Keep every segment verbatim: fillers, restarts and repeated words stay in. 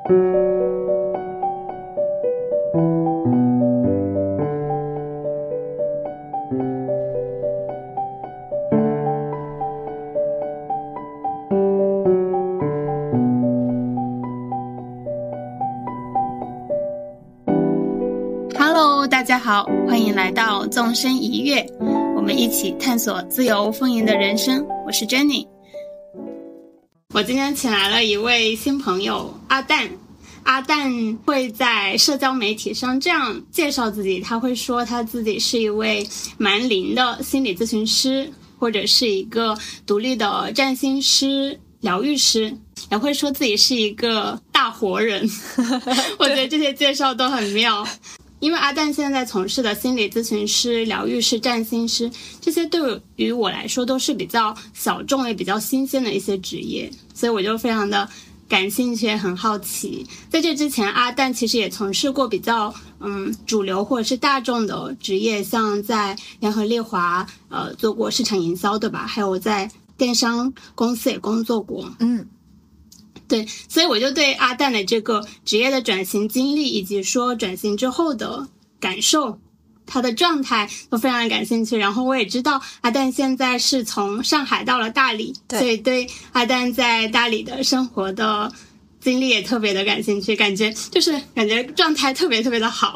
Hello， 大家好，欢迎来到纵身一跃，我们一起探索自由丰盈的人生。我是 Jenny。我今天请来了一位新朋友阿蛋。阿蛋会在社交媒体上这样介绍自己，他会说他自己是一位蛮灵的心理咨询师，或者是一个独立的占星师、疗愈师，也会说自己是一个大活人。我觉得这些介绍都很妙。因为阿蛋现在从事的心理咨询师、疗愈师、占星师，这些对于我来说都是比较小众也比较新鲜的一些职业，所以我就非常的感兴趣，也很好奇。在这之前，阿蛋其实也从事过比较嗯主流或者是大众的职业，像在联合利华呃做过市场营销，对吧？还有在电商公司也工作过。嗯。对，所以我就对阿蛋的这个职业的转型经历，以及说转型之后的感受，他的状态都非常的感兴趣。然后我也知道阿蛋现在是从上海到了大理，所以对阿蛋在大理的生活的经历也特别的感兴趣，感觉就是感觉状态特别特别的好。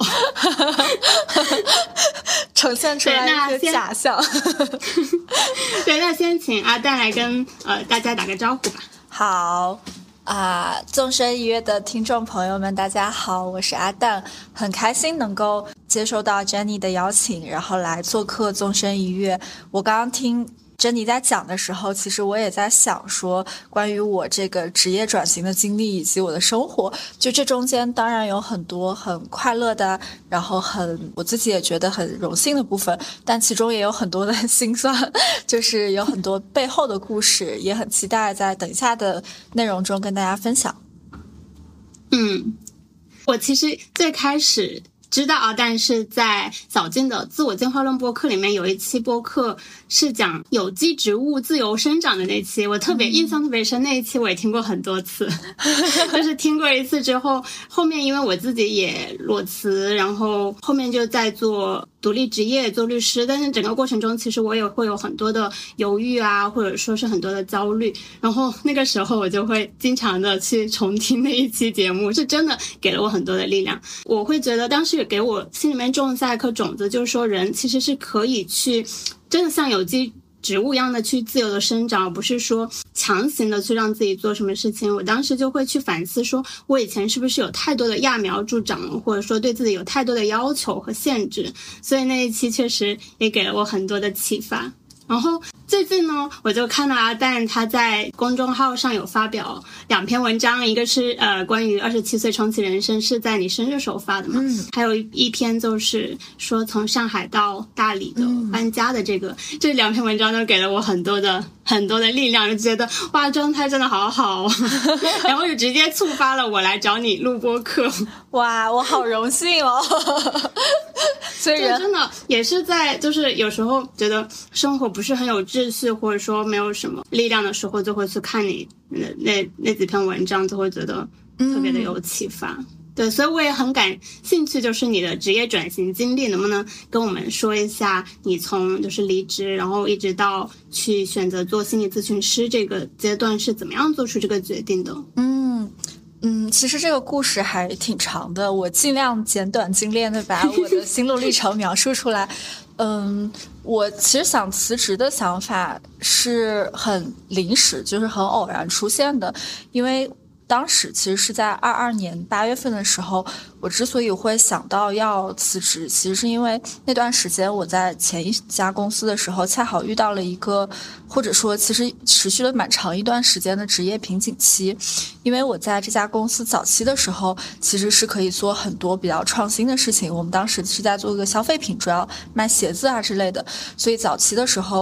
呈现出来一个假象。 对，那先请阿蛋来跟呃大家打个招呼吧。 好啊，纵身一跃的听众朋友们大家好，我是阿蛋，很开心能够接受到 Jenny 的邀请，然后来做客纵身一跃。我刚刚听Jenny 在讲的时候，其实我也在想说关于我这个职业转型的经历以及我的生活，就这中间当然有很多很快乐的，然后很我自己也觉得很荣幸的部分，但其中也有很多的辛酸，就是有很多背后的故事，也很期待在等一下的内容中跟大家分享。 嗯，我其实最开始知道阿蛋是在小静的自我进化论播客里面有一期播客是讲有机植物自由生长的那期，我特别印象特别深，那一期我也听过很多次。就是听过一次之后，后面因为我自己也裸辞，然后后面就在做独立职业做律师，但是整个过程中其实我也会有很多的犹豫啊，或者说是很多的焦虑，然后那个时候我就会经常的去重听那一期节目，是真的给了我很多的力量。我会觉得当时也给我心里面种下一颗种子，就是说人其实是可以去真的像有机植物一样的去自由的生长，而不是说强行的去让自己做什么事情。我当时就会去反思说，我以前是不是有太多的揠苗助长，或者说对自己有太多的要求和限制，所以那一期确实也给了我很多的启发。然后最近呢，我就看到阿蛋他在公众号上有发表两篇文章，一个是呃关于二十七岁重启人生，是在你生日时候发的嘛，嗯，还有一篇就是说从上海到大理的搬家的这个，嗯，这两篇文章都给了我很多的很多的力量，就觉得哇状态真的好好。然后就直接触发了我来找你录播客。 哇，我好荣幸哦。所以人真的也是在就是有时候觉得生活不是很有秩序，或者说没有什么力量的时候，就会去看你那那那几篇文章，就会觉得特别的有启发。嗯，对，所以我也很感兴趣，就是你的职业转型经历，能不能跟我们说一下你从就是离职，然后一直到去选择做心理咨询师这个阶段是怎么样做出这个决定的？ 嗯嗯，其实这个故事还挺长的，我尽量简短精炼的把我的心路历程描述出来。嗯，我其实想辞职的想法是很临时，就是很偶然出现的，因为当时其实是在二二年八月份的时候，我之所以会想到要辞职，其实是因为那段时间我在前一家公司的时候，恰好遇到了一个，或者说其实持续了蛮长一段时间的职业瓶颈期。因为我在这家公司早期的时候，其实是可以做很多比较创新的事情。我们当时是在做一个消费品，主要卖鞋子啊之类的，所以早期的时候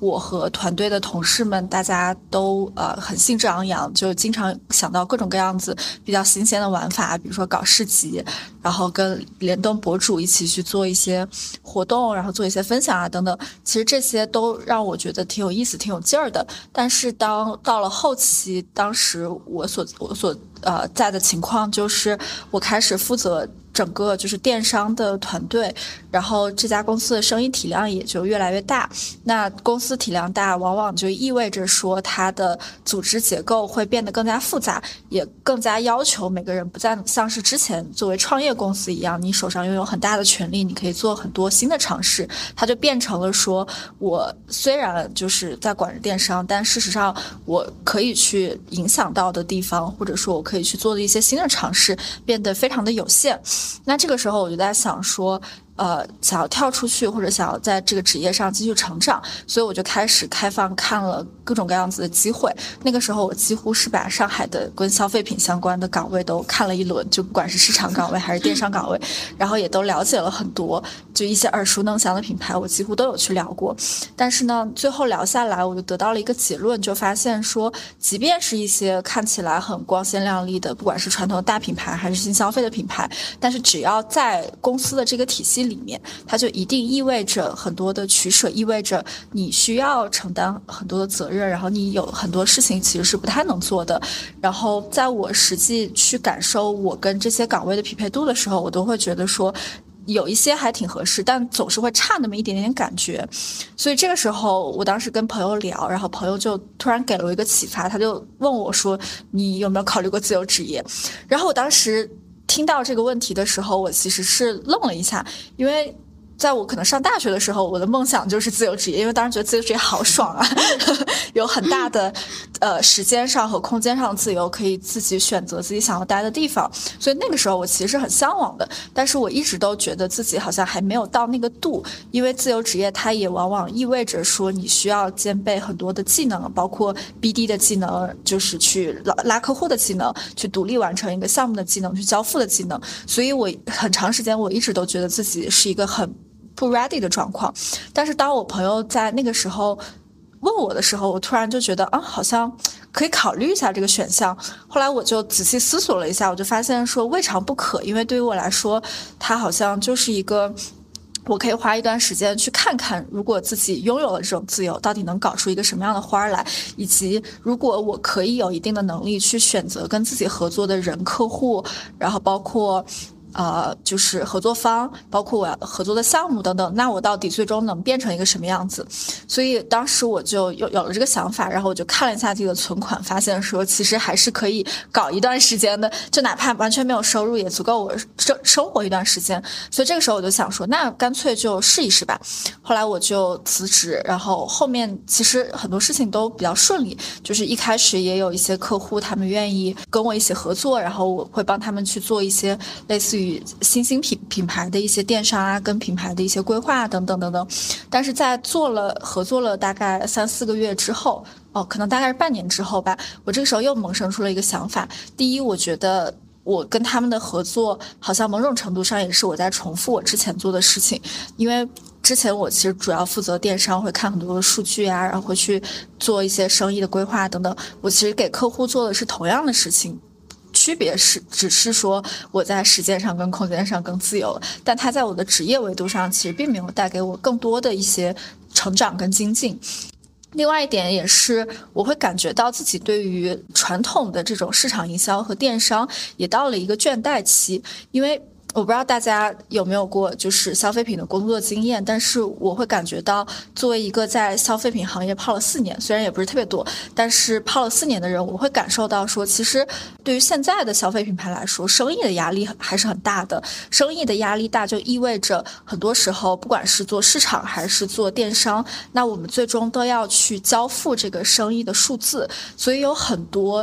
我和团队的同事们大家都呃很兴致昂扬，就经常想到各种各样子比较新鲜的玩法，比如说搞市集，然后跟联动博主一起去做一些活动，然后做一些分享啊等等。其实这些都让我觉得挺有意思挺有劲儿的。但是当到了后期，当时我所我所呃在的情况就是我开始负责整个就是电商的团队，然后这家公司的生意体量也就越来越大。那公司体量大，往往就意味着说它的组织结构会变得更加复杂，也更加要求每个人不再像是之前作为创业公司一样，你手上拥有很大的权利，你可以做很多新的尝试。它就变成了说，我虽然就是在管着电商，但事实上我可以去影响到的地方，或者说我可以去做的一些新的尝试，变得非常的有限。那这个时候我就在想说，呃，想要跳出去，或者想要在这个职业上继续成长，所以我就开始开放看了各种各样子的机会。那个时候我几乎是把上海的跟消费品相关的岗位都看了一轮，就不管是市场岗位还是电商岗位，然后也都了解了很多，就一些耳熟能详的品牌我几乎都有去聊过。但是呢，最后聊下来我就得到了一个结论，就发现说，即便是一些看起来很光鲜亮丽的，不管是传统的大品牌还是新消费的品牌，但是只要在公司的这个体系里面，它就一定意味着很多的取舍，意味着你需要承担很多的责任，然后你有很多事情其实是不太能做的。然后在我实际去感受我跟这些岗位的匹配度的时候，我都会觉得说有一些还挺合适，但总是会差那么一点点感觉。所以这个时候我当时跟朋友聊，然后朋友就突然给了我一个启发，他就问我说，你有没有考虑过自由职业？然后我当时听到这个问题的时候，我其实是愣了一下，因为在我可能上大学的时候，我的梦想就是自由职业，因为当时觉得自由职业好爽啊，有很大的呃时间上和空间上的自由，可以自己选择自己想要待的地方，所以那个时候我其实是很向往的。但是我一直都觉得自己好像还没有到那个度，因为自由职业它也往往意味着说你需要兼备很多的技能，包括 B D 的技能，就是去拉拉客户的技能，去独立完成一个项目的技能，去交付的技能。所以我很长时间我一直都觉得自己是一个很不 ready 的状况。但是当我朋友在那个时候问我的时候，我突然就觉得啊，好像可以考虑一下这个选项。后来我就仔细思索了一下，我就发现说未尝不可，因为对于我来说，它好像就是一个我可以花一段时间去看看，如果自己拥有了这种自由，到底能搞出一个什么样的花来，以及如果我可以有一定的能力去选择跟自己合作的人、客户，然后包括呃，就是合作方，包括我要合作的项目等等，那我到底最终能变成一个什么样子？所以当时我就有有了这个想法，然后我就看了一下自己的存款，发现说其实还是可以搞一段时间的，就哪怕完全没有收入，也足够我生生活一段时间。所以这个时候我就想说，那干脆就试一试吧。后来我就辞职，然后后面其实很多事情都比较顺利，就是一开始也有一些客户他们愿意跟我一起合作，然后我会帮他们去做一些类似于与新兴品品牌的一些电商啊，跟品牌的一些规划等等等等。但是在做了合作了大概三四个月之后，哦，可能大概是半年之后吧，我这个时候又萌生出了一个想法。第一，我觉得我跟他们的合作好像某种程度上也是我在重复我之前做的事情，因为之前我其实主要负责电商，会看很多的数据啊，然后会去做一些生意的规划等等。我其实给客户做的是同样的事情，区别是只是说我在时间上跟空间上更自由，但它在我的职业维度上其实并没有带给我更多的一些成长跟精进。另外一点也是我会感觉到自己对于传统的这种市场营销和电商也到了一个倦怠期，因为我不知道大家有没有过就是消费品的工作经验，但是我会感觉到作为一个在消费品行业泡了四年，虽然也不是特别多，但是泡了四年的人，我会感受到说，其实对于现在的消费品牌来说，生意的压力还是很大的。生意的压力大就意味着很多时候不管是做市场还是做电商，那我们最终都要去交付这个生意的数字，所以有很多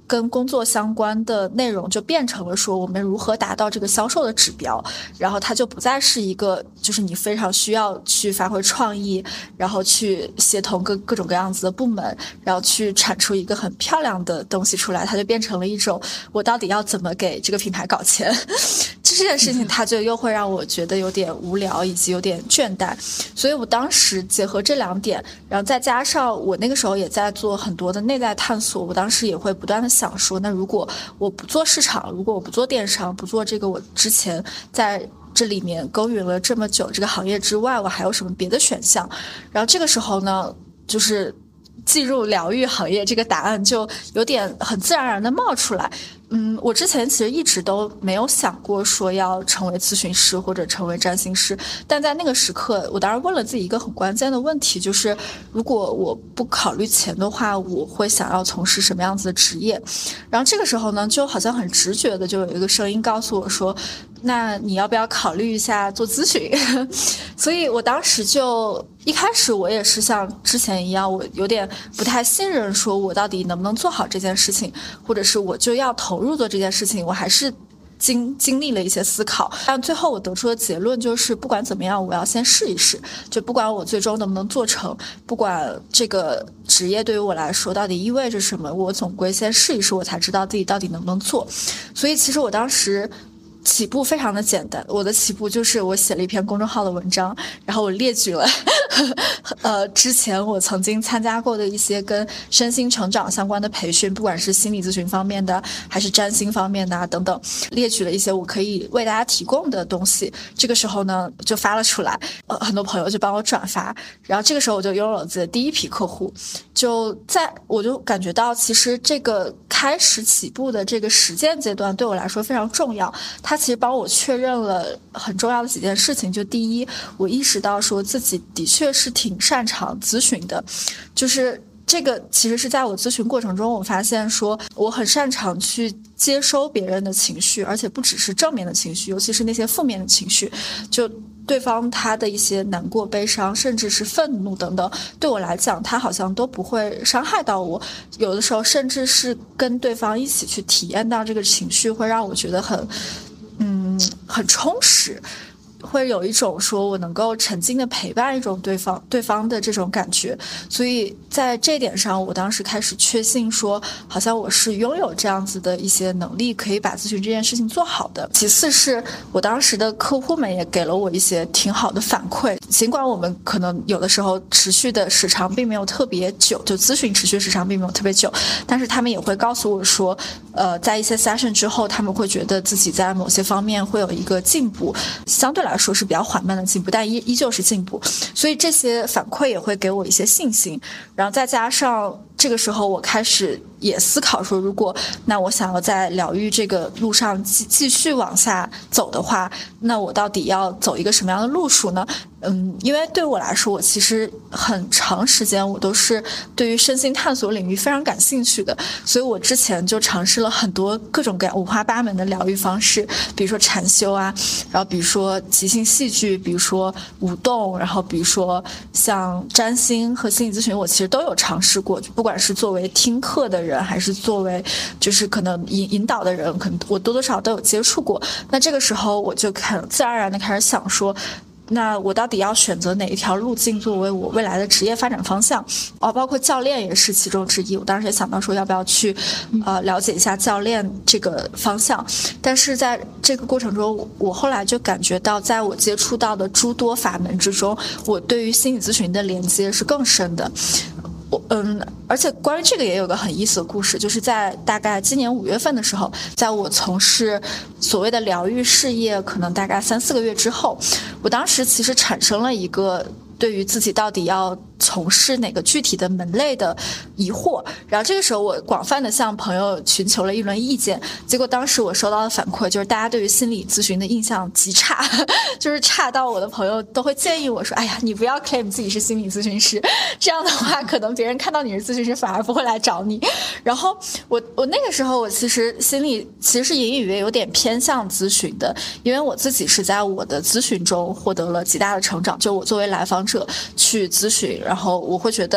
跟工作相关的内容就变成了说我们如何达到这个销售的指标，然后它就不再是一个就是你非常需要去发挥创意，然后去协同各各种各样子的部门，然后去产出一个很漂亮的东西出来，它就变成了一种我到底要怎么给这个品牌搞钱这件事情它就又会让我觉得有点无聊以及有点倦怠。所以我当时结合这两点，然后再加上我那个时候也在做很多的内在探索，我当时也会不断的想说，那如果我不做市场，如果我不做电商，不做这个我之前在这里面耕耘了这么久这个行业之外，我还有什么别的选项。然后这个时候呢，就是进入疗愈行业这个答案就有点很自然而然的冒出来。嗯，我之前其实一直都没有想过说要成为咨询师或者成为占星师，但在那个时刻我当时问了自己一个很关键的问题，就是如果我不考虑钱的话，我会想要从事什么样子的职业。然后这个时候呢，就好像很直觉的就有一个声音告诉我说，那你要不要考虑一下做咨询所以我当时就一开始我也是像之前一样，我有点不太信任说我到底能不能做好这件事情，或者是我就要投入做这件事情，我还是经经历了一些思考，但最后我得出的结论就是不管怎么样我要先试一试，就不管我最终能不能做成，不管这个职业对于我来说到底意味着什么，我总归先试一试，我才知道自己到底能不能做。所以其实我当时起步非常的简单，我的起步就是我写了一篇公众号的文章，然后我列举了呃，之前我曾经参加过的一些跟身心成长相关的培训，不管是心理咨询方面的还是占星方面的啊等等，列举了一些我可以为大家提供的东西。这个时候呢就发了出来，呃，很多朋友就帮我转发，然后这个时候我就拥有了自己的第一批客户。就在我就感觉到其实这个开始起步的这个实践阶段对我来说非常重要，它其实帮我确认了很重要的几件事情。就第一，我意识到说自己的确是挺擅长咨询的，就是这个其实是在我咨询过程中我发现说我很擅长去接收别人的情绪，而且不只是正面的情绪，尤其是那些负面的情绪，就对方他的一些难过悲伤甚至是愤怒等等，对我来讲他好像都不会伤害到我，有的时候甚至是跟对方一起去体验到这个情绪，会让我觉得很嗯很充实，会有一种说我能够沉浸的陪伴一种对方对方的这种感觉。所以在这一点上我当时开始确信说好像我是拥有这样子的一些能力，可以把咨询这件事情做好的。其次是我当时的客户们也给了我一些挺好的反馈，尽管我们可能有的时候持续的时长并没有特别久，就咨询持续时长并没有特别久，但是他们也会告诉我说呃，在一些 session 之后他们会觉得自己在某些方面会有一个进步，相对来说是比较缓慢的进步，但依依旧是进步。所以这些反馈也会给我一些信心，然后再加上这个时候我开始也思考说，如果那我想要在疗愈这个路上继继续往下走的话，那我到底要走一个什么样的路数呢？嗯，因为对我来说我其实很长时间我都是对于身心探索领域非常感兴趣的，所以我之前就尝试了很多各种各样五花八门的疗愈方式，比如说禅修啊，然后比如说即兴戏剧，比如说舞动，然后比如说像占星和心理咨询我其实都有尝试过，不管是作为听课的人还是作为就是可能引引导的人，可能我多多少少都有接触过。那这个时候我就很自然而然的开始想说，那我到底要选择哪一条路径作为我未来的职业发展方向？哦，包括教练也是其中之一。我当时也想到说，要不要去呃了解一下教练这个方向。但是在这个过程中，我后来就感觉到，在我接触到的诸多法门之中，我对于心理咨询的连接是更深的。我嗯，而且关于这个也有个很意思的故事，就是在大概今年五月份的时候，在我从事所谓的疗愈事业可能大概三四个月之后，我当时其实产生了一个对于自己到底要从事哪个具体的门类的疑惑，然后这个时候我广泛的向朋友寻求了一轮意见，结果当时我收到的反馈就是大家对于心理咨询的印象极差，就是差到我的朋友都会建议我说，哎呀，你不要 claim 自己是心理咨询师，这样的话可能别人看到你是咨询师反而不会来找你。然后我我那个时候我其实心里其实是隐隐约约有点偏向咨询的，因为我自己是在我的咨询中获得了极大的成长，就我作为来访者去咨询，然后我会觉得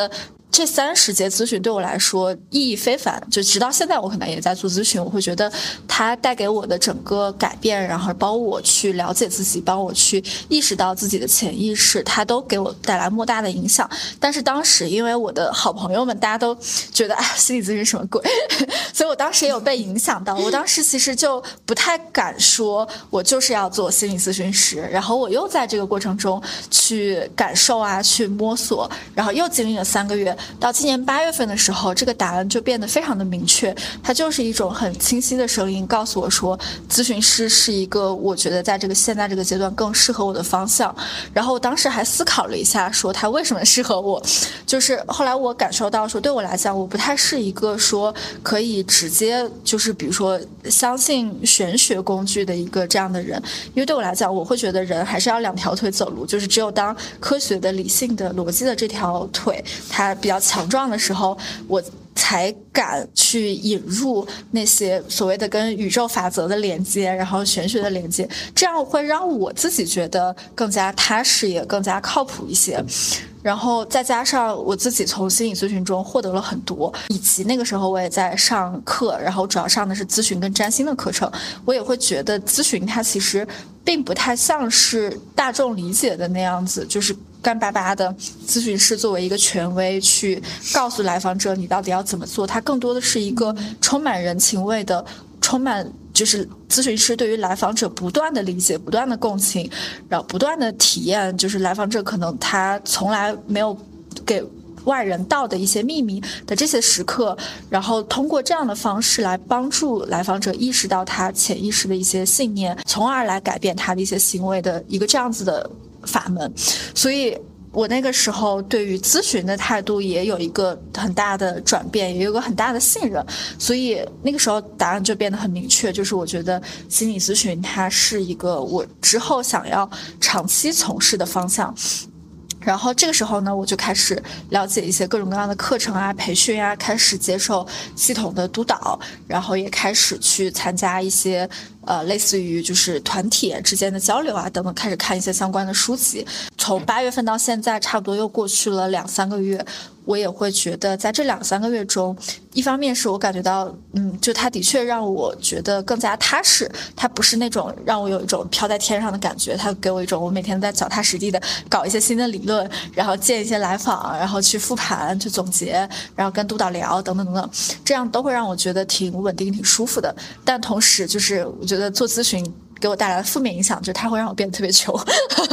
这三十节咨询对我来说意义非凡，就直到现在我可能也在做咨询，我会觉得它带给我的整个改变，然后帮我去了解自己，帮我去意识到自己的潜意识，它都给我带来莫大的影响。但是当时因为我的好朋友们大家都觉得哎，心理咨询什么鬼所以我当时也有被影响到，我当时其实就不太敢说我就是要做心理咨询师，然后我又在这个过程中去感受啊，去摸索，然后又经历了三个月，到今年八月份的时候，这个答案就变得非常的明确，它就是一种很清晰的声音告诉我说，咨询师是一个我觉得在这个现在这个阶段更适合我的方向。然后我当时还思考了一下，说它为什么适合我，就是后来我感受到说，对我来讲，我不太是一个说可以直接就是比如说相信玄学工具的一个这样的人，因为对我来讲，我会觉得人还是要两条腿走路，就是只有当科学的、理性的、逻辑的这条腿它比较强壮的时候，我才敢去引入那些所谓的跟宇宙法则的连接，然后玄学的连接，这样会让我自己觉得更加踏实，也更加靠谱一些。然后再加上我自己从心理咨询中获得了很多，以及那个时候我也在上课，然后主要上的是咨询跟占星的课程，我也会觉得咨询它其实并不太像是大众理解的那样子，就是干巴巴的咨询师作为一个权威去告诉来访者你到底要怎么做，它更多的是一个充满人情味的，充满就是咨询师对于来访者不断的理解，不断的共情，然后不断的体验，就是来访者可能他从来没有给外人道的一些秘密的这些时刻，然后通过这样的方式来帮助来访者意识到他潜意识的一些信念，从而来改变他的一些行为的一个这样子的法门。所以我那个时候对于咨询的态度也有一个很大的转变，也有个很大的信任，所以那个时候答案就变得很明确，就是我觉得心理咨询它是一个我之后想要长期从事的方向。然后这个时候呢，我就开始了解一些各种各样的课程啊、培训啊，开始接受系统的督导，然后也开始去参加一些呃类似于就是团体之间的交流啊等等，开始看一些相关的书籍。从八月份到现在，差不多又过去了两三个月，我也会觉得在这两三个月中，一方面是我感觉到嗯，就它的确让我觉得更加踏实，它不是那种让我有一种飘在天上的感觉，它给我一种我每天在脚踏实地的搞一些新的理论，然后见一些来访，然后去复盘去总结，然后跟督导聊等等等等，这样都会让我觉得挺稳定挺舒服的。但同时就是我觉得做咨询给我带来的负面影响，就是它会让我变得特别穷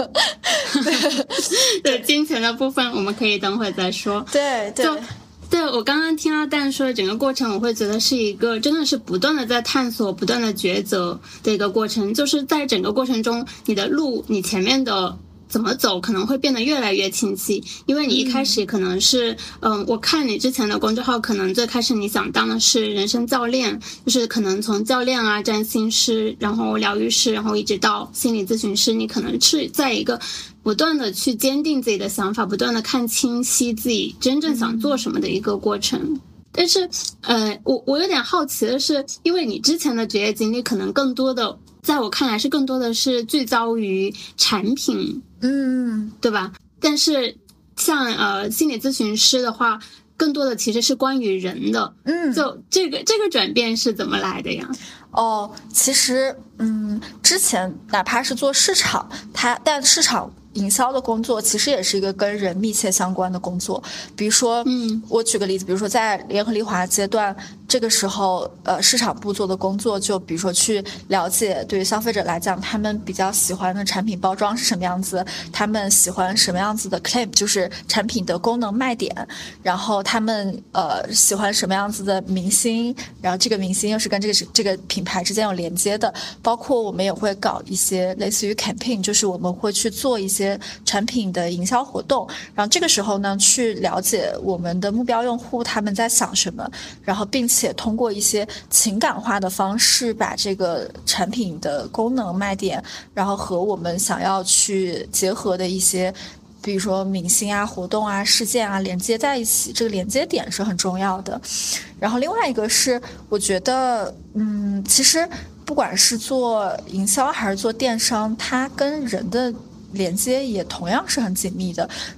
对金钱的部分我们可以等会再说。 对对， 对，我刚刚听到蛋说的整个过程，我会觉得是一个真的是不断的在探索、不断的抉择的一个过程。就是在整个过程中，你的路，你前面的怎么走可能会变得越来越清晰，因为你一开始可能是嗯、呃，我看你之前的公众号，可能最开始你想当的是人生教练，就是可能从教练啊、占星师，然后疗愈师，然后一直到心理咨询师，你可能是在一个不断的去坚定自己的想法，不断的看清晰自己真正想做什么的一个过程。嗯，但是呃，我我有点好奇的是，因为你之前的职业经历可能更多的，在我看来是更多的是聚焦于产品， 嗯， 对吧？但是像呃心理咨询师的话，更多的其实是关于人的。 嗯， 就这个这个转变是怎么来的呀？ 哦，其实嗯，之前哪怕是做市场，它但市场营销的工作其实也是一个跟人密切相关的工作。比如说，嗯，我举个例子，比如说在联合利华阶段，这个时候呃市场部做的工作，就比如说去了解对于消费者来讲，他们比较喜欢的产品包装是什么样子，他们喜欢什么样子的 claim， 就是产品的功能卖点，然后他们呃喜欢什么样子的明星，然后这个明星又是跟这个这个品牌之间有连接的。包括我们也会搞一些类似于 campaign， 就是我们会去做一些产品的营销活动，然后这个时候呢，去了解我们的目标用户他们在想什么，然后并且通过一些情感化的方式，把这个产品的功能卖点，然后和我们想要去结合的一些比如说明星啊、活动啊、事件啊连接在一起，这个连接点是很重要的。然后另外一个是我觉得嗯，其实不管是做营销还是做电商，它跟人的连接也同样是很紧密的。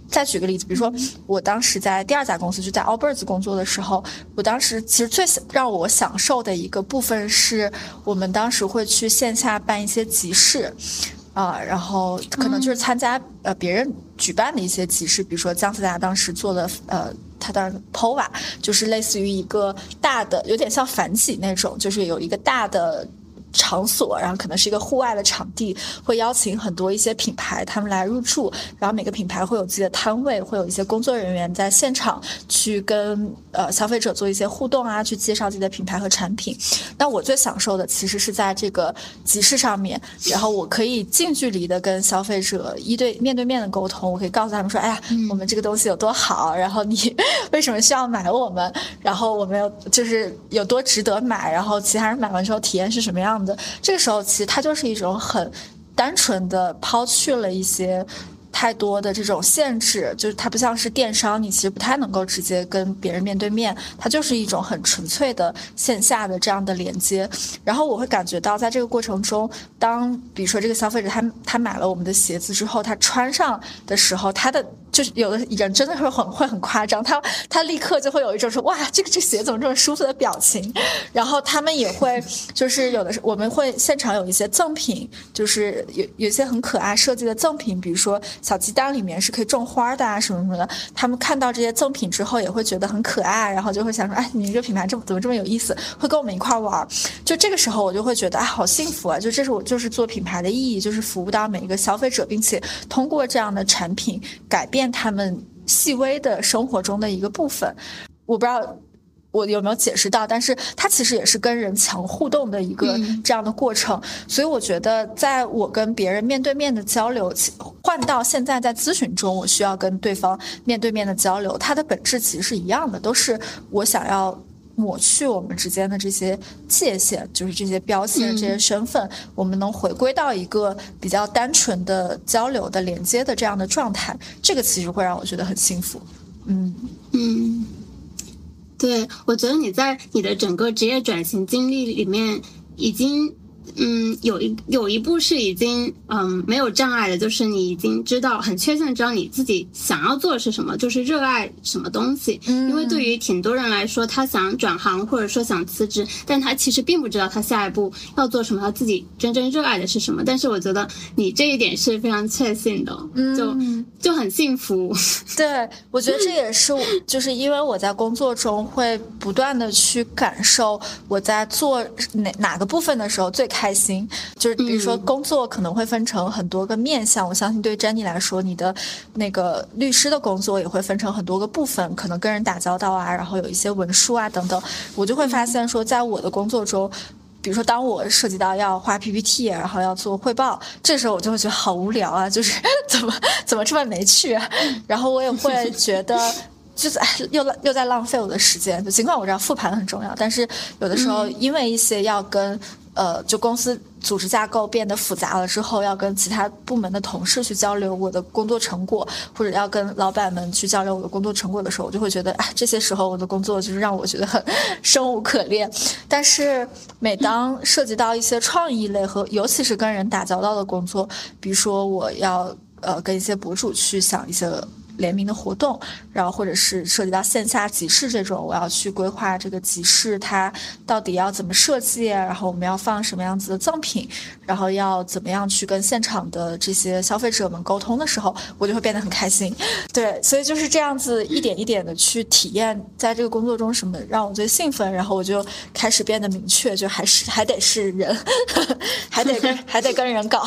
再举个例子，比如说我当时在第二家公司，就在 Allbirds 工作的时候，我当时其实最让我享受的一个部分是我们当时会去线下办一些集市啊、呃，然后可能就是参加呃别人举办的一些集市，比如说姜思达当时做的呃。它当然 P O V A 就是类似于一个大的，有点像反几那种，就是有一个大的场所，然后可能是一个户外的场地，会邀请很多一些品牌他们来入驻，然后每个品牌会有自己的摊位，会有一些工作人员在现场去跟呃消费者做一些互动啊，去介绍自己的品牌和产品。那我最享受的其实是在这个集市上面，然后我可以近距离的跟消费者一对面对面的沟通，我可以告诉他们说，哎呀，我们这个东西有多好，然后你为什么需要买我们，然后我们有就是有多值得买，然后其他人买完之后体验是什么样的。这个时候其实它就是一种很单纯的抛去了一些太多的这种限制，就是它不像是电商，你其实不太能够直接跟别人面对面，它就是一种很纯粹的线下的这样的连接。然后我会感觉到在这个过程中，当比如说这个消费者他他买了我们的鞋子之后，他穿上的时候，他的就是有的人真的会很会很夸张，他他立刻就会有一种说哇这个这个鞋怎么这么舒服的表情。然后他们也会就是有的我们会现场有一些赠品，就是有有一些很可爱设计的赠品，比如说小鸡蛋里面是可以种花的啊什么什么的。他们看到这些赠品之后也会觉得很可爱，然后就会想说哎你这个品牌这么怎么这么有意思，会跟我们一块玩。就这个时候我就会觉得啊好幸福啊，就这是我就是做品牌的意义，就是服务到每一个消费者，并且通过这样的产品改变他们细微的生活中的一个部分。我不知道我有没有解释到，但是它其实也是跟人强互动的一个这样的过程、嗯、所以我觉得在我跟别人面对面的交流换到现在在咨询中我需要跟对方面对面的交流，它的本质其实是一样的，都是我想要抹去我们之间的这些界限，就是这些标签、这些身份、嗯、我们能回归到一个比较单纯的交流的连接的这样的状态，这个其实会让我觉得很幸福。嗯嗯，对，我觉得你在你的整个职业转型经历里面已经嗯，有一有一步是已经嗯没有障碍的，就是你已经知道很确信知道你自己想要做的是什么，就是热爱什么东西、嗯、因为对于挺多人来说他想转行或者说想辞职，但他其实并不知道他下一步要做什么，他自己真正热爱的是什么。但是我觉得你这一点是非常确信的，就、嗯、就很幸福。 对，我觉得这也是就是因为我在工作中会不断的去感受我在做哪哪个部分的时候最开心，就是比如说工作可能会分成很多个面向、嗯、我相信对 Jenny 来说你的那个律师的工作也会分成很多个部分，可能跟人打交道啊，然后有一些文书啊等等。我就会发现说在我的工作中，比如说当我涉及到要画 P P T 然后要做汇报，这时候我就会觉得好无聊啊，就是怎么怎么这么没趣啊，然后我也会觉得就是又又在浪费我的时间。就尽管我知道复盘很重要，但是有的时候因为一些要跟、嗯、呃，就公司组织架构变得复杂了之后，要跟其他部门的同事去交流我的工作成果，或者要跟老板们去交流我的工作成果的时候，我就会觉得哎，这些时候我的工作就是让我觉得很生无可恋。但是每当涉及到一些创意类和尤其是跟人打交道的工作，比如说我要呃跟一些博主去想一些联名的活动，然后或者是涉及到线下集市这种，我要去规划这个集市它到底要怎么设计，然后我们要放什么样子的赠品，然后要怎么样去跟现场的这些消费者们沟通的时候，我就会变得很开心。对，所以就是这样子一点一点的去体验在这个工作中什么让我最兴奋，然后我就开始变得明确，就还是还得是人还得跟还得跟人搞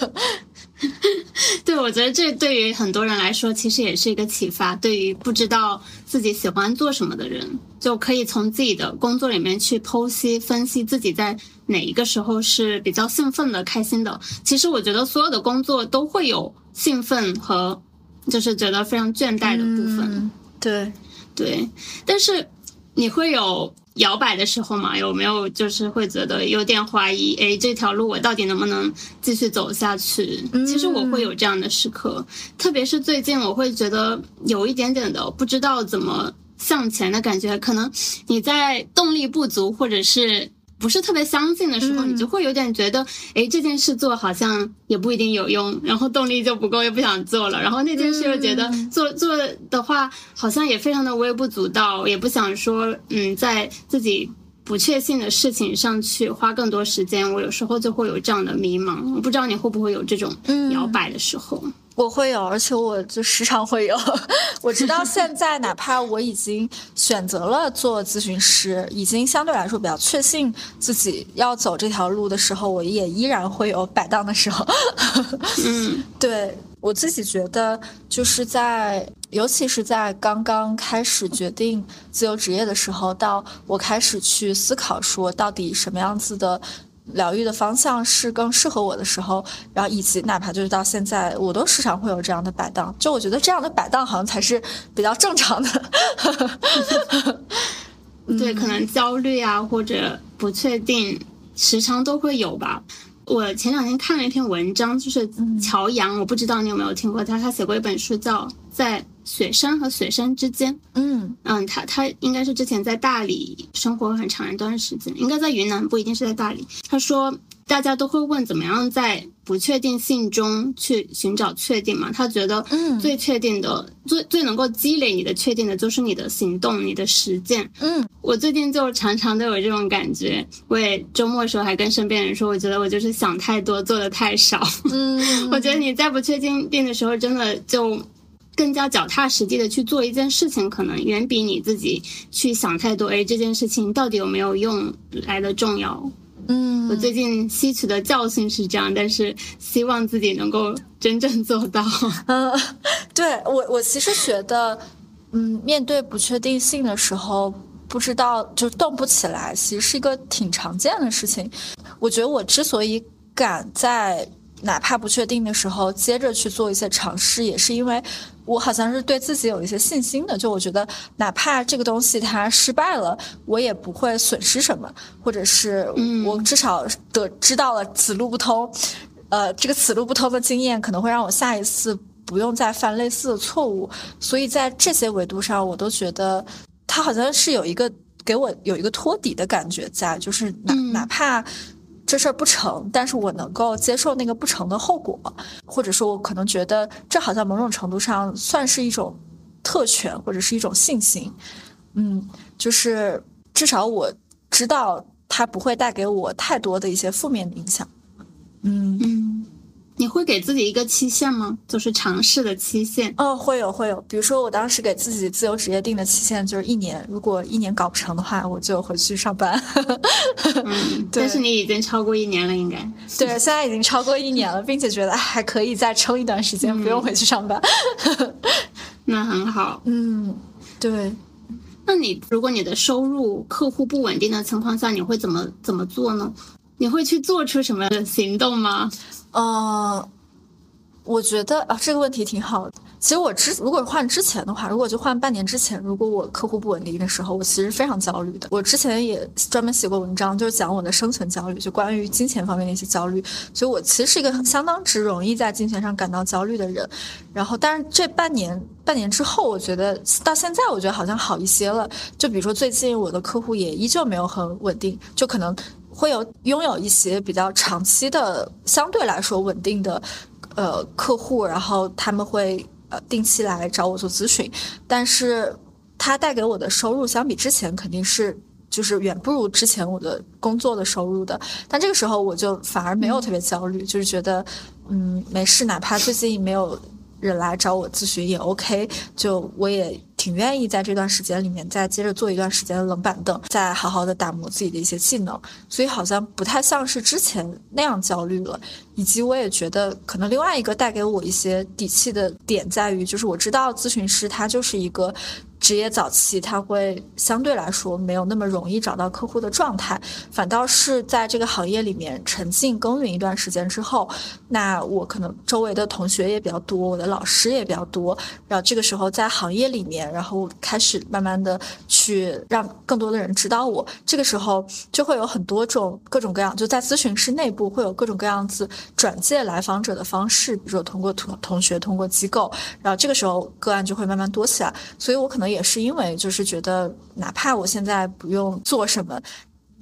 对，我觉得这对于很多人来说其实也是一个启发，对于不知道自己喜欢做什么的人，就可以从自己的工作里面去剖析分析自己在哪一个时候是比较兴奋的开心的。其实我觉得所有的工作都会有兴奋和就是觉得非常倦怠的部分、嗯、 对对，但是你会有摇摆的时候嘛？有没有就是会觉得有点怀疑，诶，这条路我到底能不能继续走下去？嗯、其实我会有这样的时刻，特别是最近我会觉得有一点点的不知道怎么向前的感觉，可能你在动力不足或者是不是特别相信的时候， 嗯、 你就会有点觉得，哎，这件事做好像也不一定有用，然后动力就不够，又不想做了。然后那件事又觉得做、嗯、做的话，好像也非常的微不足道，也不想说，嗯，在自己不确信的事情上去花更多时间。我有时候就会有这样的迷茫，我不知道你会不会有这种摇摆的时候。嗯， 我会有，而且我就时常会有。我直到现在，哪怕我已经选择了做咨询师，已经相对来说比较确信自己要走这条路的时候，我也依然会有摆荡的时候。 嗯， 对，我自己觉得，就是在尤其是在刚刚开始决定自由职业的时候，到我开始去思考说，到底什么样子的疗愈的方向是更适合我的时候，然后以及哪怕就是到现在，我都时常会有这样的摆荡。就我觉得这样的摆荡好像才是比较正常的。 对，可能焦虑啊或者不确定时常都会有吧。我前两天看了一篇文章，就是乔阳、嗯、我不知道你有没有听过他，他写过一本书叫《在雪山和雪山之间》。 嗯嗯，他他应该是之前在大理生活很长一段时间，应该在云南，不一定是在大理。他说大家都会问怎么样在不确定性中去寻找确定嘛，他觉得最确定的、嗯、最最能够积累你的确定的就是你的行动，你的实践。 嗯， 我最近就常常都有这种感觉，我也周末的时候还跟身边人说，我觉得我就是想太多做的太少。 嗯， 我觉得你在不确定的时候真的就更加脚踏实地的去做一件事情，可能远比你自己去想太多，哎，这件事情到底有没有用来的重要。 嗯， 我最近吸取的教训是这样，但是希望自己能够真正做到。 嗯，对，我我其实觉得，嗯，面对不确定性的时候，不知道就动不起来，其实是一个挺常见的事情。我觉得我之所以敢在哪怕不确定的时候接着去做一些尝试，也是因为我好像是对自己有一些信心的，就我觉得哪怕这个东西它失败了，我也不会损失什么，或者是我至少得知道了此路不通，呃，这个此路不通的经验可能会让我下一次不用再犯类似的错误。所以在这些维度上，我都觉得它好像是有一个给我有一个托底的感觉在，就是哪哪怕这事儿不成，但是我能够接受那个不成的后果，或者说我可能觉得这好像某种程度上算是一种特权或者是一种信心。嗯，就是至少我知道它不会带给我太多的一些负面的影响。嗯嗯，你会给自己一个期限吗？就是尝试的期限？ 哦，会有会有。比如说我当时给自己自由职业定的期限就是一年，如果一年搞不成的话，我就回去上班。 嗯，但是你已经超过一年了，应该。 对，现在已经超过一年了，并且觉得还可以再撑一段时间，嗯、不用回去上班。 那很好。 嗯，对。 那你如果你的收入客户不稳定的情况下，你会怎么怎么做呢？你会去做出什么行动吗？ 呃，我觉得啊，这个问题挺好的。其实我之如果换之前的话，如果就换半年之前，如果我客户不稳定的时候，我其实非常焦虑的。我之前也专门写过文章，就是讲我的生存焦虑，就关于金钱方面的一些焦虑。所以我其实是一个相当之容易在金钱上感到焦虑的人。然后，但是这半年半年之后，我觉得到现在，我觉得好像好一些了。就比如说最近我的客户也依旧没有很稳定，就可能会有拥有一些比较长期的相对来说稳定的呃客户，然后他们会呃定期来找我做咨询，但是它带给我的收入相比之前肯定是就是远不如之前我的工作的收入的。但这个时候我就反而没有特别焦虑，就是觉得嗯没事，哪怕最近没有人来找我咨询也 OK， 就我也挺愿意在这段时间里面再接着做一段时间的冷板凳，再好好的打磨自己的一些技能，所以好像不太像是之前那样焦虑了。以及我也觉得可能另外一个带给我一些底气的点在于，就是我知道咨询师他就是一个职业早期，他会相对来说没有那么容易找到客户的状态，反倒是在这个行业里面沉浸耕耘一段时间之后，那我可能周围的同学也比较多，我的老师也比较多，然后这个时候在行业里面，然后开始慢慢的去让更多的人知道我，这个时候就会有很多种各种各样，就在咨询师内部会有各种各样子转介来访者的方式，比如说通过同同学，通过机构，然后这个时候个案就会慢慢多起来。所以我可能也是因为就是觉得哪怕我现在不用做什么，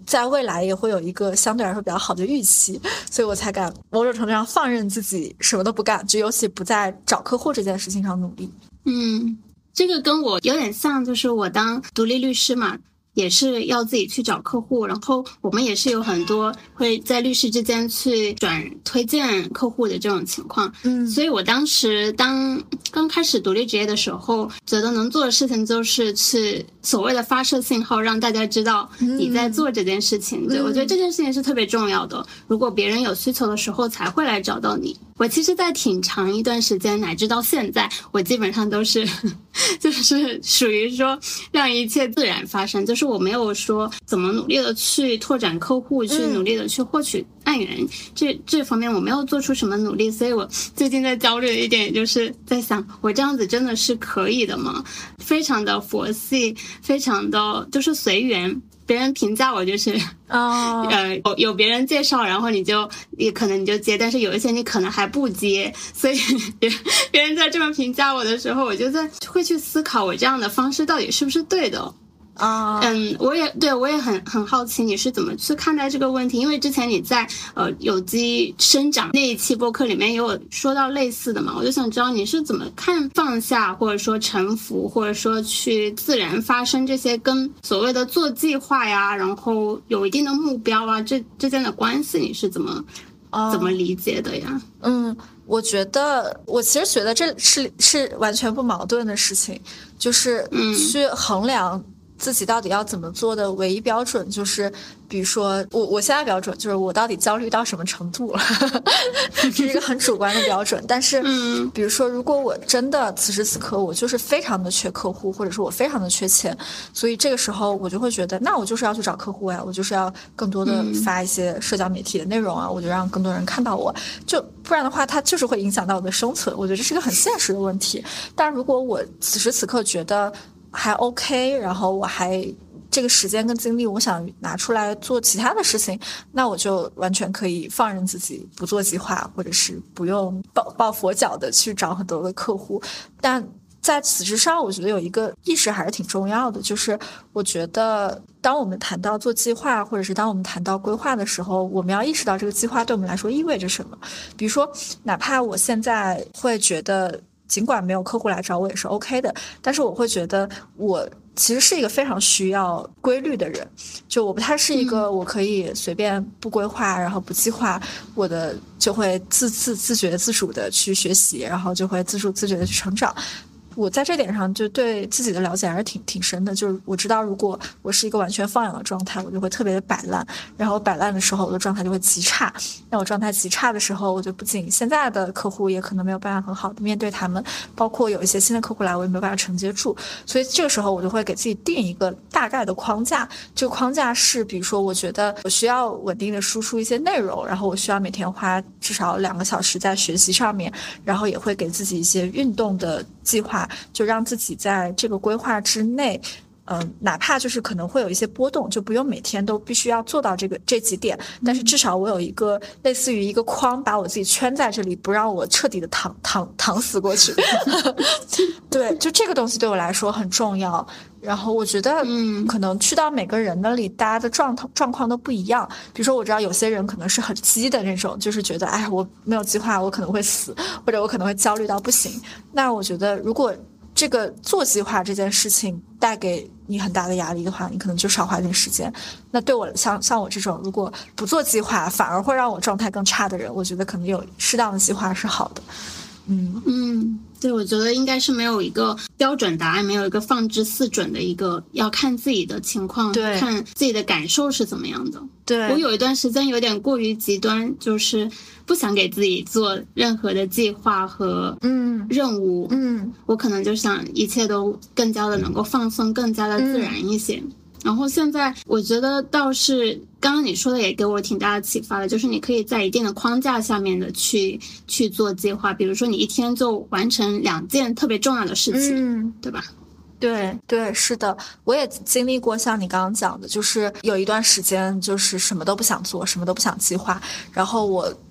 在未来也会有一个相对来说比较好的预期，所以我才敢某种程度上放任自己什么都不干，就尤其不在找客户这件事情上努力。 嗯，这个跟我有点像，就是我当独立律师嘛，也是要自己去找客户，然后我们也是有很多会在律师之间去转推荐客户的这种情况。 嗯， 所以我当时当刚开始独立职业的时候，觉得能做的事情就是去所谓的发射信号，让大家知道你在做这件事情。嗯、对，我觉得这件事情是特别重要的。如果别人有需求的时候才会来找到你。我其实在挺长一段时间乃至到现在，我基本上都是就是属于说让一切自然发生，就是我没有说怎么努力的去拓展客户，去努力的去获取案源，嗯、这这方面我没有做出什么努力。所以我最近在焦虑的一点就是在想，我这样子真的是可以的吗？非常的佛系，非常的就是随缘。别人评价我就是哦， 呃，有有别人介绍，然后你就也可能你就接，但是有一些你可能还不接，所以别别人在这么评价我的时候，我就在会去思考我这样的方式到底是不是对的。 啊、 uh, 嗯，我也对我也很很好奇你是怎么去看待这个问题，因为之前你在呃有机生长那一期播客里面也有说到类似的嘛，我就想知道你是怎么看放下或者说臣服或者说去自然发生这些跟所谓的做计划呀，然后有一定的目标啊这之间的关系，你是怎么、uh, 怎么理解的呀？ 嗯，我觉得我其实觉得这是是完全不矛盾的事情，就是去衡量自己到底要怎么做的唯一标准就是，比如说我我现在标准就是我到底焦虑到什么程度了，这是一个很主观的标准。但是，嗯，比如说如果我真的此时此刻我就是非常的缺客户，或者说我非常的缺钱，所以这个时候我就会觉得，那我就是要去找客户呀，我就是要更多的发一些社交媒体的内容啊，我就让更多人看到我，就不然的话它就是会影响到我的生存。我觉得这是个很现实的问题。但如果我此时此刻觉得还 OK， 然后我还这个时间跟精力我想拿出来做其他的事情，那我就完全可以放任自己不做计划，或者是不用抱抱佛脚的去找很多的客户。但在此之上，我觉得有一个意识还是挺重要的，就是我觉得当我们谈到做计划，或者是当我们谈到规划的时候，我们要意识到这个计划对我们来说意味着什么。比如说哪怕我现在会觉得尽管没有客户来找我也是 OK 的，但是我会觉得我其实是一个非常需要规律的人，就我不太是一个我可以随便不规划然后不计划我的就会自自自觉自主的去学习，然后就会自主自觉的去成长。我在这点上就对自己的了解还是挺挺深的，就是我知道如果我是一个完全放养的状态，我就会特别的摆烂，然后摆烂的时候我的状态就会极差，那我状态极差的时候，我就不仅现在的客户也可能没有办法很好的面对他们，包括有一些新的客户来我也没有办法承接住，所以这个时候我就会给自己定一个大概的框架，这个框架是比如说我觉得我需要稳定的输出一些内容，然后我需要每天花至少两个小时在学习上面，然后也会给自己一些运动的计划，就让自己在这个规划之内嗯、呃，哪怕就是可能会有一些波动，就不用每天都必须要做到这个这几点，但是至少我有一个类似于一个框，把我自己圈在这里，不让我彻底的躺躺躺死过去。对，就这个东西对我来说很重要。然后我觉得，嗯，可能去到每个人那里，大家的状状况都不一样。比如说，我知道有些人可能是很激的那种，就是觉得，哎，我没有计划，我可能会死，或者我可能会焦虑到不行。那我觉得，如果这个做计划这件事情带给你很大的压力的话，你可能就少花点时间。那对我像像我这种如果不做计划反而会让我状态更差的人，我觉得可能有适当的计划是好的。嗯嗯，对，我觉得应该是没有一个标准答案，没有一个放之四准的一个，要看自己的情况， 对， 看自己的感受是怎么样的。 对， 我有一段时间有点过于极端，就是不想给自己做任何的计划和嗯任务，嗯，我可能就想一切都更加的能够放松，更加的自然一些。嗯，然后现在我觉得倒是刚刚你说的也给我挺大的启发的，就是你可以在一定的框架下面的去去做计划，比如说你一天就完成两件特别重要的事情，嗯，对吧？ 对对，是的，我也经历过像你刚刚讲的，就是有一段时间就是什么都不想做，什么都不想计划，然后我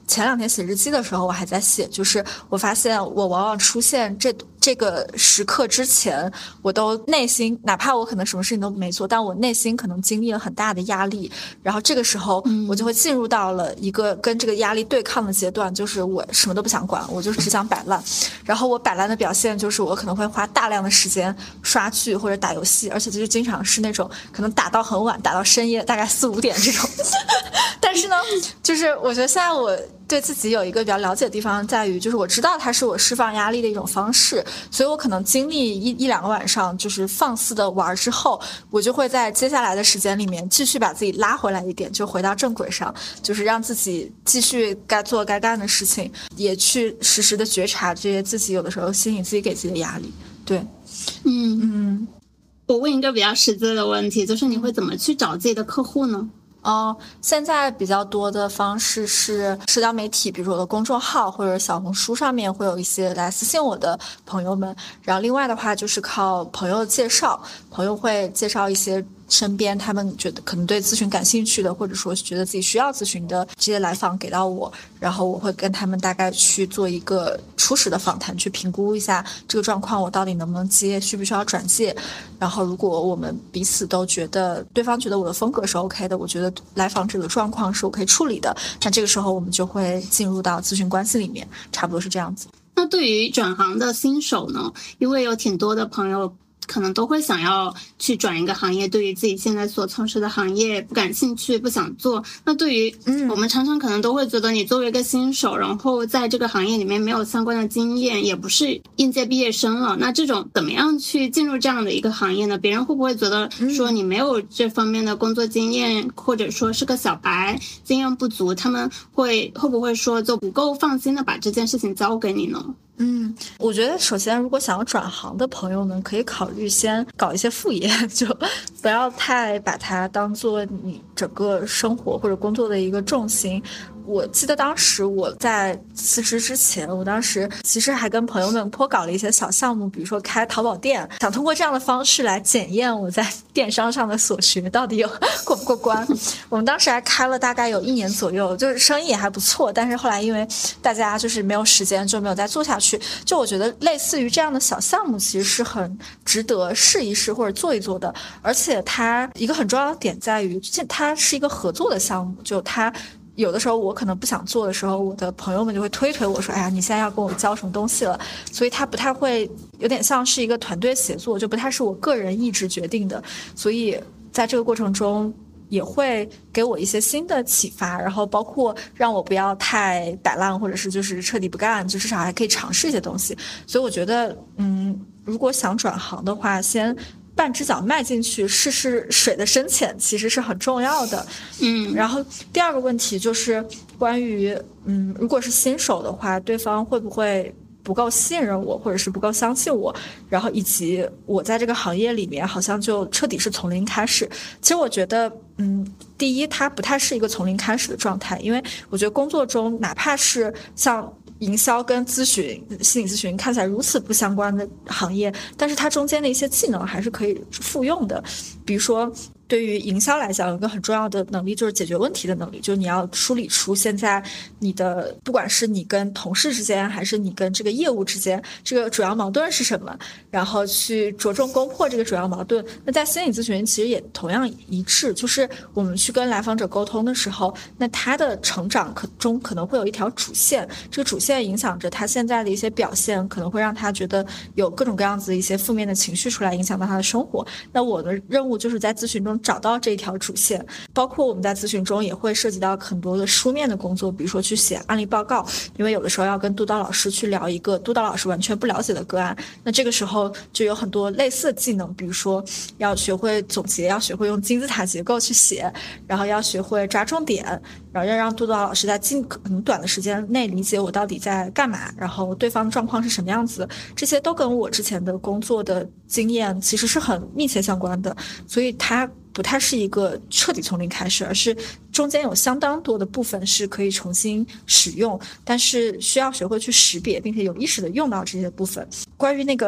前两天写日记的时候我还在写，就是我发现我往往出现这这个时刻之前，我都内心哪怕我可能什么事情都没做，但我内心可能经历了很大的压力，然后这个时候我就会进入到了一个跟这个压力对抗的阶段，就是我什么都不想管，我就只想摆烂。然后我摆烂的表现就是我可能会花大量的时间刷剧或者打游戏，而且就是经常是那种可能打到很晚，打到深夜大概四五点这种但是呢就是我觉得现在我对自己有一个比较了解的地方在于，就是我知道它是我释放压力的一种方式，所以我可能经历一一两个晚上就是放肆的玩之后，我就会在接下来的时间里面继续把自己拉回来一点，就回到正轨上，就是让自己继续该做该干的事情，也去实时的觉察这些自己有的时候心里自己给自己的压力。对， 嗯嗯， 我问一个比较实际的问题，就是你会怎么去找自己的客户呢？ 哦，现在比较多的方式是社交媒体，比如说我的公众号或者小红书上面会有一些来私信我的朋友们，然后另外的话就是靠朋友介绍，朋友会介绍一些身边他们觉得可能对咨询感兴趣的，或者说觉得自己需要咨询的这些来访给到我，然后我会跟他们大概去做一个初始的访谈，去评估一下这个状况我到底能不能接，需不需要转介。然后如果我们彼此都觉得对方觉得我的风格是 OK 的，我觉得来访者的状况是我可以处理的，那这个时候我们就会进入到咨询关系里面，差不多是这样子。 那对于转行的新手呢，因为有挺多的朋友可能都会想要去转一个行业，对于自己现在所从事的行业不感兴趣，不想做。那对于我们常常可能都会觉得你作为一个新手，然后在这个行业里面没有相关的经验，也不是应届毕业生了，那这种怎么样去进入这样的一个行业呢？别人会不会觉得说你没有这方面的工作经验，或者说是个小白，经验不足，他们会会不会说就不够放心的把这件事情交给你呢？ 嗯，我觉得首先如果想要转行的朋友们可以考虑先搞一些副业，就不要太把它当做你整个生活或者工作的一个重心。我记得当时我在辞职之前，我当时其实还跟朋友们颇搞了一些小项目，比如说开淘宝店，想通过这样的方式来检验我在电商上的所学到底有过不过关。我们当时还开了大概有一年左右，就是生意也还不错，但是后来因为大家就是没有时间，就没有再做下去。就我觉得类似于这样的小项目其实是很值得试一试或者做一做的，而且它一个很重要的点在于它是一个合作的项目，就它有的时候我可能不想做的时候，我的朋友们就会推推我说，哎呀，你现在要跟我教什么东西了，所以它不太会，有点像是一个团队协作，就不太是我个人意志决定的，所以在这个过程中也会给我一些新的启发，然后包括让我不要太摆烂，或者是就是彻底不干，就至少还可以尝试一些东西。所以我觉得嗯，如果想转行的话，先半只脚迈进去试试水的深浅其实是很重要的。 嗯， 然后第二个问题就是关于嗯，如果是新手的话，对方会不会不够信任我，或者是不够相信我，然后以及我在这个行业里面好像就彻底是从零开始。其实我觉得嗯，第一它不太是一个从零开始的状态，因为我觉得工作中哪怕是像营销跟咨询心理咨询看起来如此不相关的行业，但是它中间的一些技能还是可以复用的。比如说对于营销来讲，有一个很重要的能力就是解决问题的能力，就是你要梳理出现在你的不管是你跟同事之间还是你跟这个业务之间这个主要矛盾是什么，然后去着重攻破这个主要矛盾。那在心理咨询其实也同样一致，就是我们去跟来访者沟通的时候，那他的成长可中可能会有一条主线，这个主线影响着他现在的一些表现，可能会让他觉得有各种各样子的一些负面的情绪出来，影响到他的生活。那我的任务就是在咨询中找到这一条主线，包括我们在咨询中也会涉及到很多的书面的工作，比如说去写案例报告，因为有的时候要跟督导老师去聊一个督导老师完全不了解的个案，那这个时候就有很多类似的技能，比如说要学会总结，要学会用金字塔结构去写，然后要学会抓重点，然后要让督导老师在尽可能短的时间内理解我到底在干嘛，然后对方状况是什么样子，这些都跟我之前的工作的经验其实是很密切相关的，所以它不太是一个彻底从零开始，而是中间有相当多的部分是可以重新使用，但是需要学会去识别并且有意识的用到这些部分。关于那个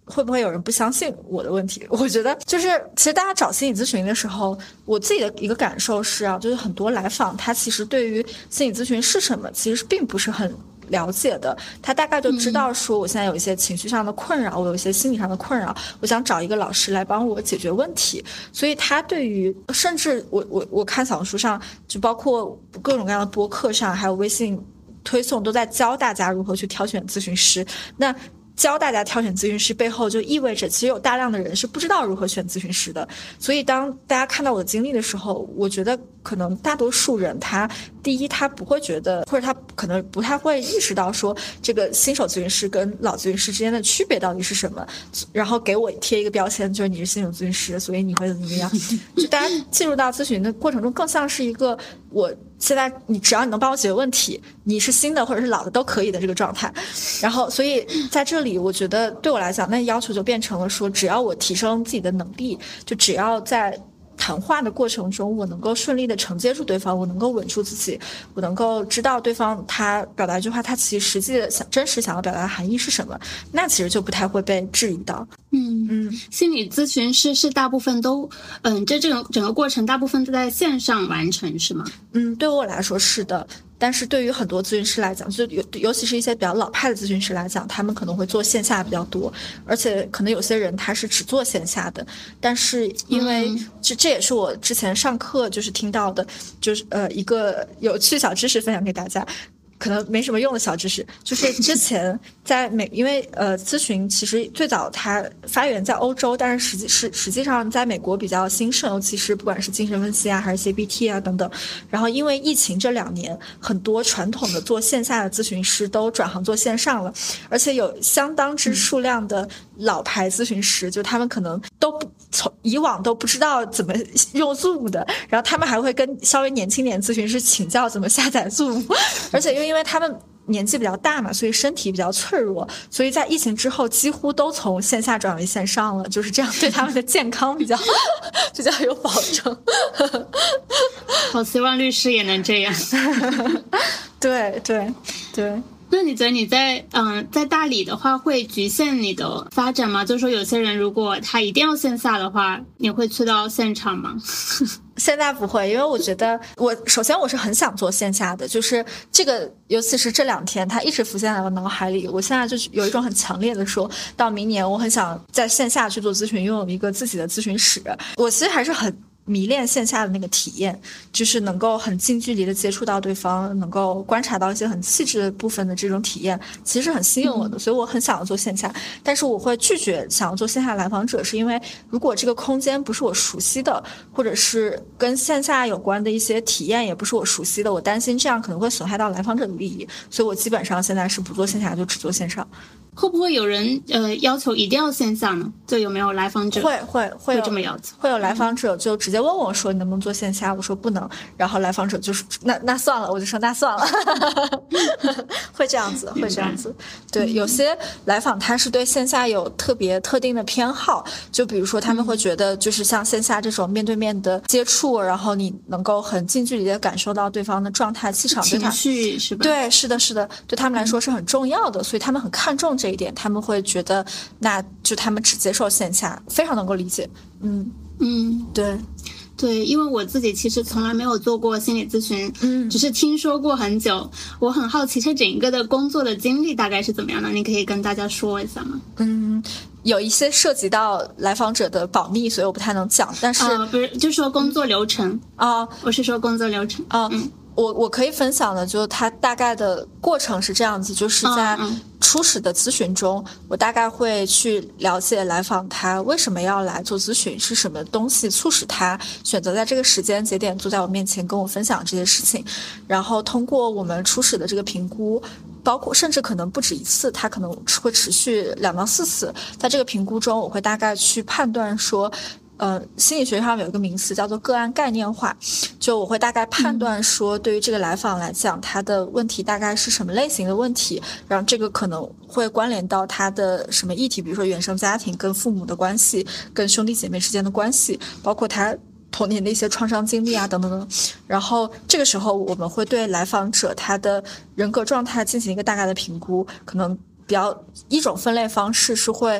会不会有人不相信我的问题？我觉得就是其实大家找心理咨询的时候，我自己的一个感受是啊，就是很多来访他其实对于心理咨询是什么其实并不是很了解的，他大概就知道说我现在有一些情绪上的困扰，我有一些心理上的困扰，我想找一个老师来帮我解决问题。所以他对于甚至我我我看小红书上，就包括各种各样的播客上，还有微信推送都在教大家如何去挑选咨询师。那教大家挑选咨询师背后就意味着其实有大量的人是不知道如何选咨询师的。所以当大家看到我的经历的时候，我觉得可能大多数人他第一他不会觉得，或者他可能不太会意识到说这个新手咨询师跟老咨询师之间的区别到底是什么，然后给我贴一个标签，就是你是新手咨询师所以你会怎么样。就大家进入到咨询的过程中更像是一个我现在你只要你能帮我解决问题，你是新的或者是老的都可以的这个状态。然后所以在这里我觉得对我来讲那要求就变成了说，只要我提升自己的能力，就只要在谈话的过程中我能够顺利的承接住对方，我能够稳住自己，我能够知道对方他表达一句话他其实实际的想真实想要表达的含义是什么，那其实就不太会被质疑到。 嗯嗯，心理咨询师是大部分都嗯这这种整个过程大部分都在线上完成是吗？ 嗯，对我来说是的。但是对于很多咨询师来讲，就尤尤其是一些比较老派的咨询师来讲，他们可能会做线下比较多，而且可能有些人他是只做线下的。但是因为这这也是我之前上课就是听到的，就是呃一个有趣小知识分享给大家。可能没什么用的小知识，就是之前在美，因为呃咨询其实最早它发源在欧洲，但是实际是实际上在美国比较兴盛，尤其是不管是精神分析啊，还是 C B T 啊等等。然后因为疫情这两年，很多传统的做线下的咨询师都转行做线上了，而且有相当之数量的老牌咨询师，就他们可能都不从以往都不知道怎么用 Zoom 的，然后他们还会跟稍微年轻点咨询师请教怎么下载 Zoom， 而且因为因为他们年纪比较大嘛，所以身体比较脆弱，所以在疫情之后几乎都从线下转为线上了，就是这样对他们的健康比较比较有保证。 好希望律师也能这样。 对对对。 那你觉得你在嗯、呃、在大理的话会局限你的发展吗？就是说有些人如果他一定要线下的话，你会去到现场吗？ 现在不会，因为我觉得我首先我是很想做线下的，就是这个尤其是这两天它一直浮现在我脑海里，我现在就有一种很强烈的说到明年我很想在线下去做咨询，拥有一个自己的咨询室。我其实还是很迷恋线下的那个体验，就是能够很近距离的接触到对方，能够观察到一些很细致的部分的这种体验，其实很吸引我的、嗯、所以我很想要做线下。但是我会拒绝想要做线下来访者，是因为如果这个空间不是我熟悉的，或者是跟线下有关的一些体验也不是我熟悉的，我担心这样可能会损害到来访者的利益，所以我基本上现在是不做线下，就只做线上。 会不会有人呃要求一定要线下呢？就有没有来访者会会会会这么要求？ 会有来访者就直接问我说你能不能做线下，我说不能，然后来访者就是那那算了，我就说那算了。会这样子会这样子。对，有些来访他是对线下有特别特定的偏好，就比如说他们会觉得就是像线下这种面对面的接触，然后你能够很近距离的感受到对方的状态气场，对他情绪是吧？ 对，是的是的，对他们来说是很重要的，所以他们很看重这一点，他们会觉得那就他们只接受线下，非常能够理解。嗯嗯， 对对，因为我自己其实从来没有做过心理咨询， 嗯， 只是听说过很久。我很好奇，这整个的工作的经历大概是怎么样的？你可以跟大家说一下吗？ 嗯，有一些涉及到来访者的保密，所以我不太能讲。但是、 呃、不是，就说工作流程啊、 嗯，我是说工作流程啊。嗯我我可以分享的，就它大概的过程是这样子，就是在初始的咨询中，我大概会去了解来访他为什么要来做咨询，是什么东西促使他选择在这个时间节点坐在我面前跟我分享这些事情，然后通过我们初始的这个评估，包括甚至可能不止一次，它可能会持续两到四次，在这个评估中，我会大概去判断说。呃，心理学上有一个名词叫做个案概念化，就我会大概判断说，对于这个来访来讲，他的问题大概是什么类型的问题，然后这个可能会关联到他的什么议题，比如说原生家庭跟父母的关系，跟兄弟姐妹之间的关系，包括他童年的一些创伤经历啊等等等。然后这个时候我们会对来访者他的人格状态进行一个大概的评估，可能比较一种分类方式是会去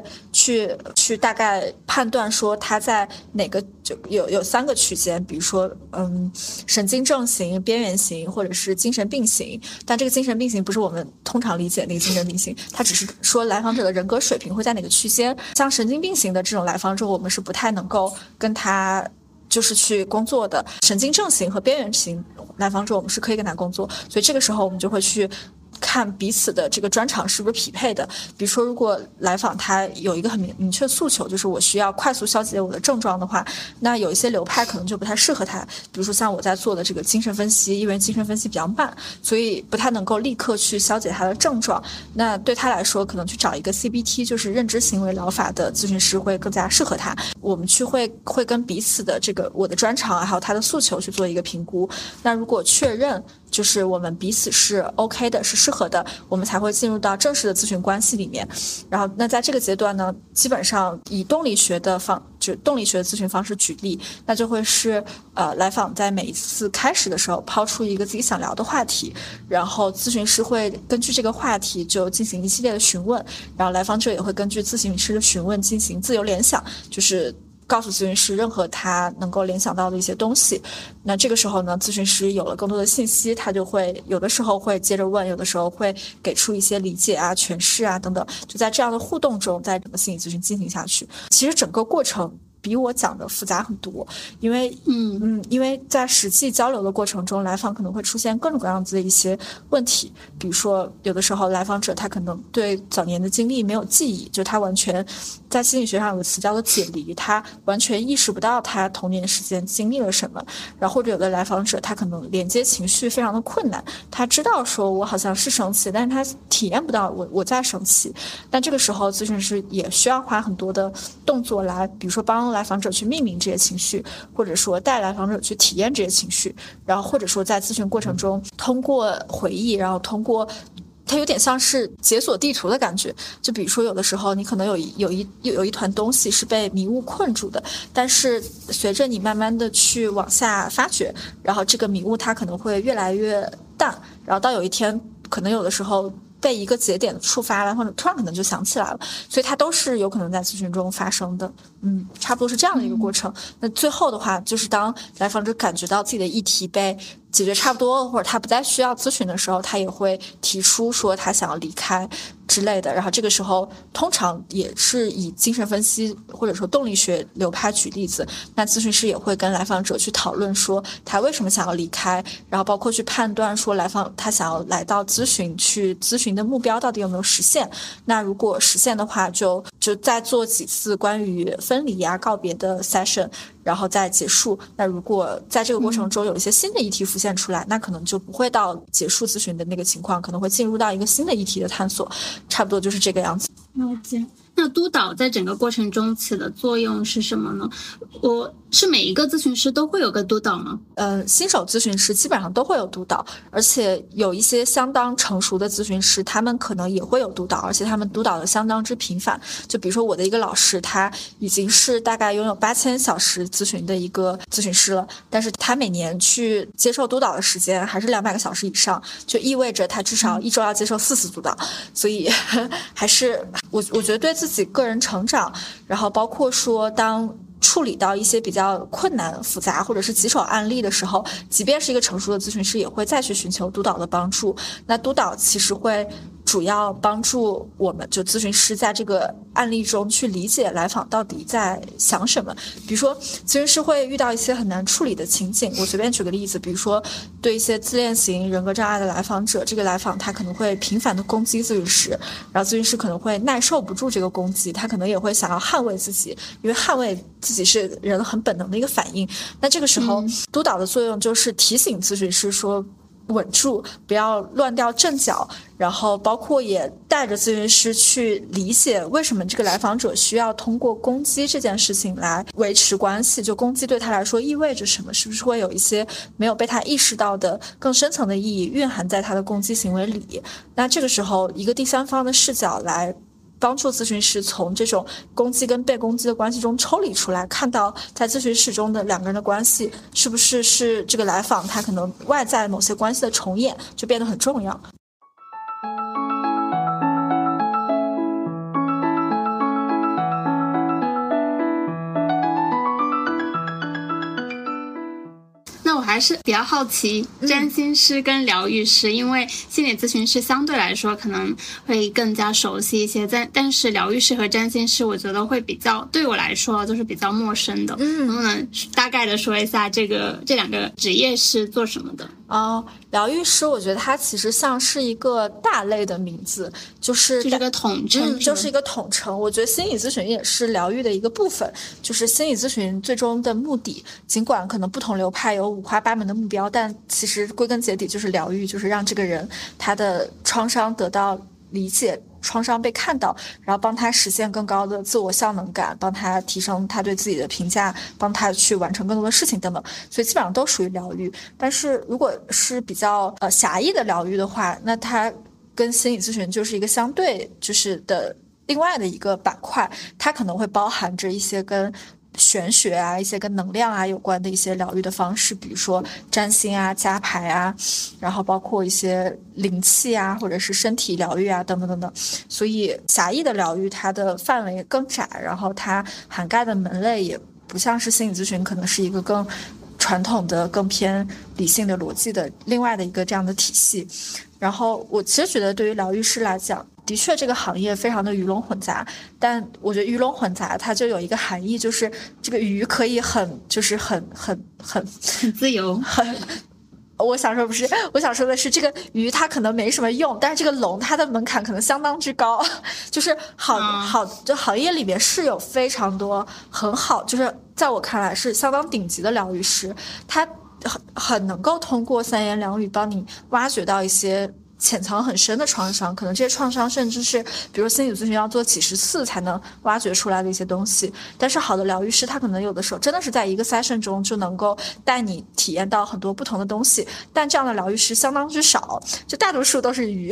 去去大概判断说他在哪个就有有三个区间，比如说嗯神经症型、边缘型或者是精神病型。但这个精神病型不是我们通常理解的那个精神病型，它只是说来访者的人格水平会在哪个区间。像神经病型的这种来访者，我们是不太能够跟他就是去工作的。神经症型和边缘型来访者我们是可以跟他工作，所以这个时候我们就会去看彼此的这个专长是不是匹配的。比如说如果来访他有一个很明明确诉求，就是我需要快速消解我的症状的话，那有一些流派可能就不太适合他。比如说像我在做的这个精神分析，因为精神分析比较慢，所以不太能够立刻去消解他的症状，那对他来说可能去找一个 C B T 就是认知行为疗法的咨询师会更加适合他。我们去会会跟彼此的这个我的专长还有他的诉求去做一个评估，那如果确认就是我们彼此是 OK 的，是适合的，我们才会进入到正式的咨询关系里面。然后那在这个阶段呢，基本上以动力学的方就动力学的咨询方式举例，那就会是呃来访在每一次开始的时候抛出一个自己想聊的话题，然后咨询师会根据这个话题就进行一系列的询问，然后来访者也会根据咨询师的询问进行自由联想，就是告诉咨询师任何他能够联想到的一些东西。那这个时候呢，咨询师有了更多的信息，他就会有的时候会接着问，有的时候会给出一些理解啊、诠释啊等等，就在这样的互动中，在整个心理咨询进行下去。其实整个过程比我讲的复杂很多，因为嗯嗯，因为在实际交流的过程中，来访可能会出现各种各样子的一些问题。比如说有的时候来访者他可能对早年的经历没有记忆，就他完全在心理学上有个词叫做解离，他完全意识不到他童年时间经历了什么。然后或者有的来访者他可能连接情绪非常的困难，他知道说我好像是生气，但是他体验不到我我在生气。但这个时候咨询师也需要花很多的动作来，比如说帮来访者去命名这些情绪，或者说带来访者去体验这些情绪，然后或者说在咨询过程中通过回忆，然后通过它有点像是解锁地图的感觉。就比如说有的时候你可能有一有一有有一团东西是被迷雾困住的，但是随着你慢慢的去往下发掘，然后这个迷雾它可能会越来越淡，然后到有一天可能有的时候被一个节点触发了，或者突然可能就想起来了，所以它都是有可能在咨询中发生的。嗯，差不多是这样的一个过程。嗯、那最后的话，就是当来访者感觉到自己的议题被解决差不多了，或者他不再需要咨询的时候，他也会提出说他想要离开之类的。然后这个时候通常也是以精神分析或者说动力学流派举例子，那咨询师也会跟来访者去讨论说他为什么想要离开，然后包括去判断说来访他想要来到咨询去咨询的目标到底有没有实现。那如果实现的话，就就再做几次关于分离啊告别的 session， 然后再结束。那如果在这个过程中有一些新的议题浮现出来，那可能就不会到结束咨询的那个情况，可能会进入到一个新的议题的探索，差不多就是这个样子。 了解。那督导在整个过程中起的作用是什么呢？我是每一个咨询师都会有个督导吗？ 嗯、呃，新手咨询师基本上都会有督导，而且有一些相当成熟的咨询师，他们可能也会有督导，而且他们督导的相当之频繁。就比如说我的一个老师，他已经是大概拥有八千小时咨询的一个咨询师了，但是他每年去接受督导的时间还是两百个小时以上，就意味着他至少一周要接受四次督导，所以还是我我觉得对自己个人成长，然后包括说当处理到一些比较困难复杂或者是棘手案例的时候，即便是一个成熟的咨询师也会再去寻求督导的帮助。那督导其实会主要帮助我们就咨询师在这个案例中去理解来访到底在想什么。比如说咨询师会遇到一些很难处理的情景，我随便举个例子，比如说对一些自恋型人格障碍的来访者，这个来访他可能会频繁的攻击咨询师，然后咨询师可能会耐受不住这个攻击，他可能也会想要捍卫自己，因为捍卫自己是人很本能的一个反应。那这个时候、嗯、督导的作用就是提醒咨询师说稳住，不要乱掉阵脚，然后包括也带着咨询师去理解为什么这个来访者需要通过攻击这件事情来维持关系，就攻击对他来说意味着什么，是不是会有一些没有被他意识到的更深层的意义蕴含在他的攻击行为里。那这个时候一个第三方的视角来帮助咨询师从这种攻击跟被攻击的关系中抽离出来，看到在咨询室中的两个人的关系是不是是这个来访他可能外在某些关系的重演，就变得很重要。 还是比较好奇占星师跟疗愈师、嗯、因为心理咨询师相对来说可能会更加熟悉一些，但但是疗愈师和占星师我觉得会比较，对我来说就是比较陌生的。嗯，能不能大概的说一下这个这两个职业是做什么的？ 哦，疗愈师我觉得它其实像是一个大类的名字，就是就是个统称、 嗯、就是一个统称。我觉得心理咨询也是疗愈的一个部分，就是心理咨询最终的目的，尽管可能不同流派有五花八门的目标，但其实归根结底就是疗愈，就是让这个人他的创伤得到理解，创伤被看到，然后帮他实现更高的自我效能感，帮他提升他对自己的评价，帮他去完成更多的事情等等，所以基本上都属于疗愈。但是如果是比较呃狭义的疗愈的话，那它跟心理咨询就是一个相对就是的另外的一个板块，它可能会包含着一些跟玄学啊，一些跟能量啊有关的一些疗愈的方式，比如说占星啊、加牌啊，然后包括一些灵气啊，或者是身体疗愈啊，等等等等。所以狭义的疗愈它的范围更窄，然后它涵盖的门类也不像是心理咨询，可能是一个更传统的、更偏理性的逻辑的另外的一个这样的体系。然后我其实觉得对于疗愈师来讲，的确这个行业非常的鱼龙混杂，但我觉得鱼龙混杂它就有一个含义，就是这个鱼可以很就是很很很很自由， 很我想说不是，我想说的是这个鱼它可能没什么用，但是这个龙它的门槛可能相当之高，就是好、嗯、好这行业里面是有非常多很好，就是在我看来是相当顶级的疗愈师，他很很能够通过三言两语帮你挖掘到一些潜藏很深的创伤，可能这些创伤甚至是比如心理咨询要做几十次才能挖掘出来的一些东西。但是好的疗愈师他可能有的时候真的是在一个 session 中就能够带你体验到很多不同的东西，但这样的疗愈师相当之少，就大多数都是鱼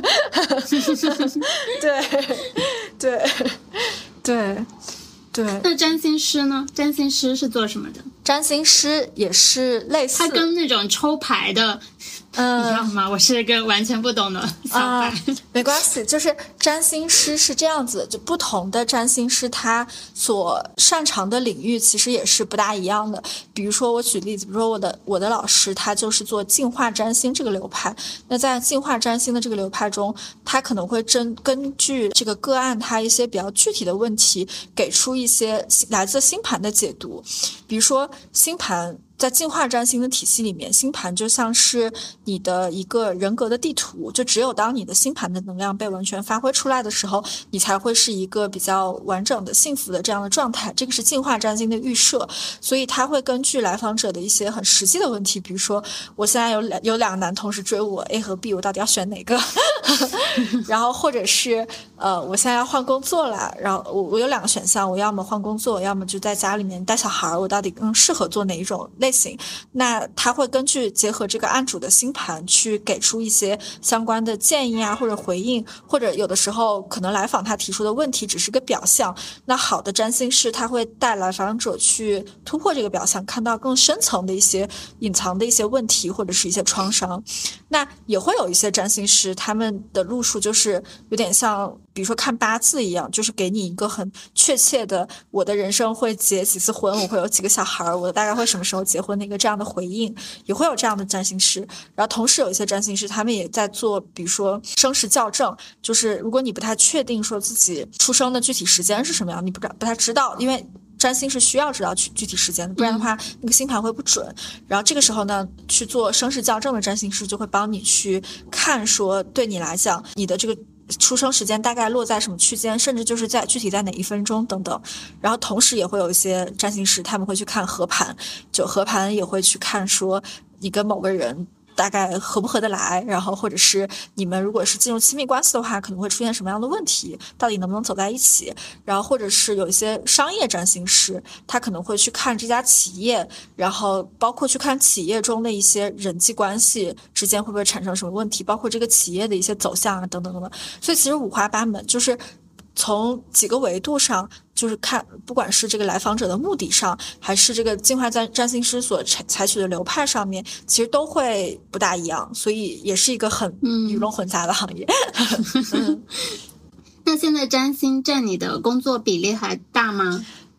对对对对。 那占星师呢？占星师是做什么的？ 占星师也是类似， 他跟那种抽牌的嗯，你知道吗？我是个完全不懂的小白、呃、 没关系，就是占星师是这样子，就不同的占星师他所擅长的领域其实也是不大一样的。比如说我举例子，比如说我的我的老师他就是做进化占星这个流派，那在进化占星的这个流派中，他可能会真根据这个个案他一些比较具体的问题，给出一些来自星盘的解读。比如说星盘在进化占星的体系里面，星盘就像是你的一个人格的地图，就只有当你的星盘的能量被完全发挥出来的时候，你才会是一个比较完整的幸福的这样的状态，这个是进化占星的预设。所以它会根据来访者的一些很实际的问题，比如说我现在有两有两个男同事追我 A 和 B， 我到底要选哪个然后或者是呃我现在要换工作了，然后我我有两个选项，我要么换工作，要么就在家里面带小孩，我到底更适合做哪一种类型。那他会根据结合这个案主的星盘去给出一些相关的建议啊，或者回应，或者有的时候可能来访他提出的问题只是个表象，那好的占星师他会带来访者去突破这个表象，看到更深层的一些隐藏的一些问题或者是一些创伤。那也会有一些占星师他们的路数就是有点像比如说看八字一样，就是给你一个很确切的我的人生会结几次婚，我会有几个小孩，我大概会什么时候结婚的一个这样的回应，也会有这样的占星师。然后同时有一些占星师他们也在做比如说生时校正，就是如果你不太确定说自己出生的具体时间是什么样，你不不太知道，因为占星是需要知道具体时间的，不然的话那个星盘会不准。然后这个时候呢，去做生时校正的占星师就会帮你去看说对你来讲你的这个出生时间大概落在什么区间，甚至就是在具体在哪一分钟等等。然后同时也会有一些占星师他们会去看合盘，就合盘也会去看说你跟某个人大概合不合得来，然后或者是你们如果是进入亲密关系的话可能会出现什么样的问题，到底能不能走在一起。然后或者是有一些商业占星师他可能会去看这家企业，然后包括去看企业中的一些人际关系之间会不会产生什么问题，包括这个企业的一些走向啊等等等等。所以其实五花八门，就是从几个维度上就是看，不管是这个来访者的目的上，还是这个进化占占星师所采采取的流派上面，其实都会不大一样，所以也是一个很鱼龙混杂的行业。嗯、 那现在占星占你的工作比例还大吗？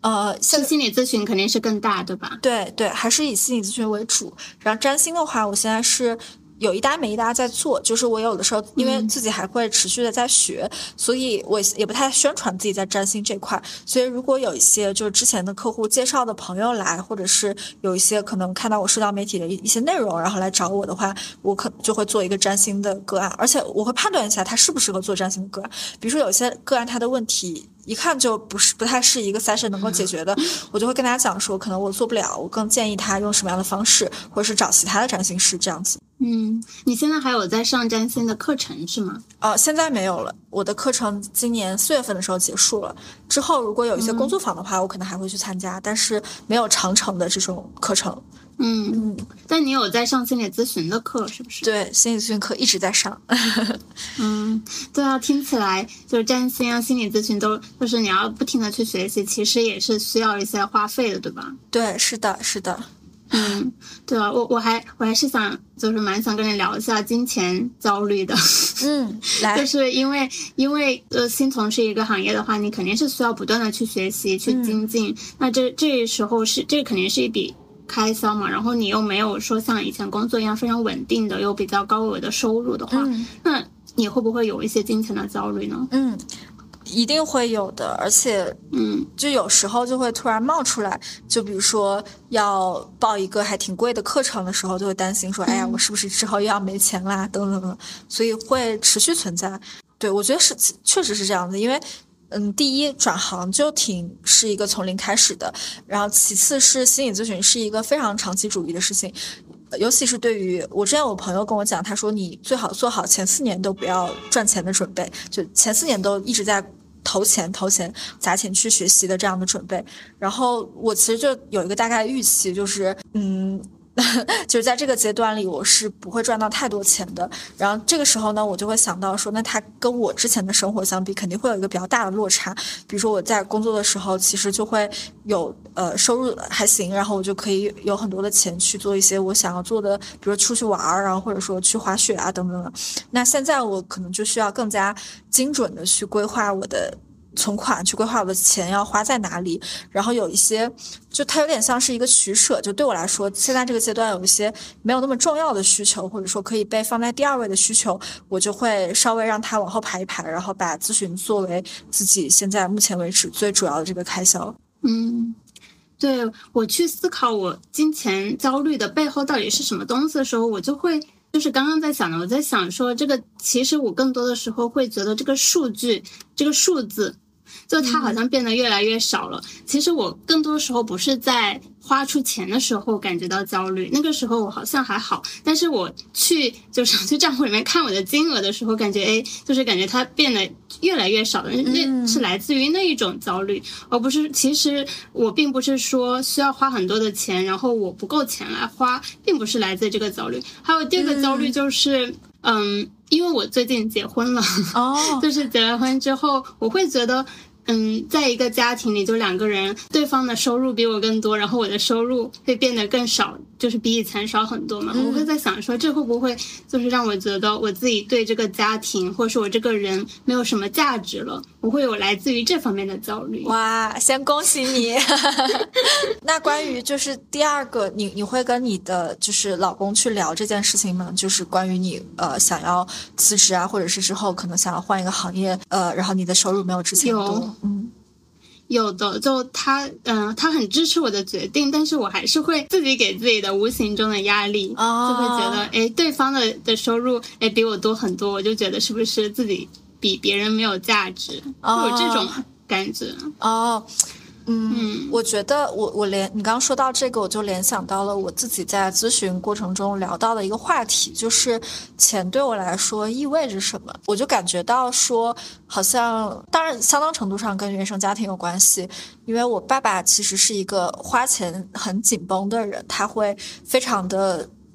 呃， 是心理咨询肯定是更大，对吧？ 对对，还是以心理咨询为主。然后占星的话，我现在是有一搭没一搭在做，就是我有的时候因为自己还会持续的在学，嗯、所以我也不太宣传自己在占星这块。所以如果有一些就是之前的客户介绍的朋友来，或者是有一些可能看到我社交媒体的一些内容，然后来找我的话，我可就会做一个占星的个案，而且我会判断一下他适不适合做占星的个案。比如说有些个案他的问题一看就不是不太是一个 session 能够解决的，我就会跟他讲说，可能我做不了，我更建议他用什么样的方式，或者是找其他的占星师这样子。 嗯，你现在还有在上占星的课程是吗？ 呃，现在没有了，我的课程今年四月份的时候结束了。之后如果有一些工作坊的话，嗯、我可能还会去参加，但是没有长程的这种课程。 嗯嗯，但你有在上心理咨询的课是不是？ 对，心理咨询课一直在上。 嗯，对啊，听起来就是占星啊、心理咨询都就是你要不停的去学习，其实也是需要一些花费的，对吧？ 对，是的，是的。 嗯，对啊，我我还我还是想就是蛮想跟你聊一下金钱焦虑的。 嗯，来， 就是因为因为呃新从事一个行业的话，你肯定是需要不断的去学习、去精进。嗯、那这这时候是这肯定是一笔开销嘛，然后你又没有说像以前工作一样非常稳定的，又比较高额的收入的话，嗯、那你会不会有一些金钱的焦虑呢？ 嗯。一定会有的，而且， 嗯， 就有时候就会突然冒出来，就比如说要报一个还挺贵的课程的时候，就会担心说，哎呀，我是不是之后又要没钱啦，等等等，所以会持续存在。对，我觉得是确实是这样的，因为，嗯，第一转行就挺是一个从零开始的，然后其次是心理咨询是一个非常长期主义的事情。尤其是对于我之前有朋友跟我讲，他说你最好做好前四年都不要赚钱的准备，就前四年都一直在投钱投钱砸钱去学习的这样的准备。然后我其实就有一个大概的预期，就是嗯就是在这个阶段里我是不会赚到太多钱的。然后这个时候呢，我就会想到说，那他跟我之前的生活相比肯定会有一个比较大的落差。比如说我在工作的时候其实就会有呃收入还行，然后我就可以有很多的钱去做一些我想要做的，比如说出去玩，然后或者说去滑雪啊等等的。那现在我可能就需要更加精准的去规划我的存款，去规划我的钱要花在哪里，然后有一些就它有点像是一个取舍，就对我来说现在这个阶段有一些没有那么重要的需求，或者说可以被放在第二位的需求，我就会稍微让它往后排一排，然后把咨询作为自己现在目前为止最主要的这个开销。 嗯，对，我去思考我金钱焦虑的背后到底是什么东西的时候，我就会就是刚刚在想的，我在想说这个其实我更多的时候会觉得这个数据这个数字就它好像变得越来越少了。嗯、其实我更多时候不是在花出钱的时候感觉到焦虑，那个时候我好像还好，但是我去就是去账户里面看我的金额的时候，感觉哎，就是感觉它变得越来越少了，那是来自于那一种焦虑，而不是其实我并不是说需要花很多的钱，然后我不够钱来花，并不是来自这个焦虑。还有第二个焦虑就是嗯, 嗯，因为我最近结婚了哦，就是结了婚之后我会觉得嗯，在一个家庭里就两个人，对方的收入比我更多，然后我的收入会变得更少，就是比以前少很多嘛。嗯、我会在想说，这会不会就是让我觉得我自己对这个家庭或者是我这个人没有什么价值了？我会有来自于这方面的焦虑。 哇，先恭喜你！那关于就是第二个，你你会跟你的就是老公去聊这件事情吗？就是关于你呃想要辞职啊，或者是之后可能想要换一个行业，呃，然后你的收入没有之前多。嗯， 有的，就他，嗯、呃，他很支持我的决定，但是我还是会自己给自己的无形中的压力，哦、就会觉得，哎，对方的的收入，哎，比我多很多，我就觉得是不是自己比别人没有价值，哦、会有这种感觉。 哦。嗯，嗯我觉得我我联你刚刚说到这个，我就联想到了我自己在咨询过程中聊到的一个话题，就是钱对我来说意味着什么。我就感觉到说，好像当然相当程度上跟原生家庭有关系，因为我爸爸其实是一个花钱很紧绷的人，他会非常的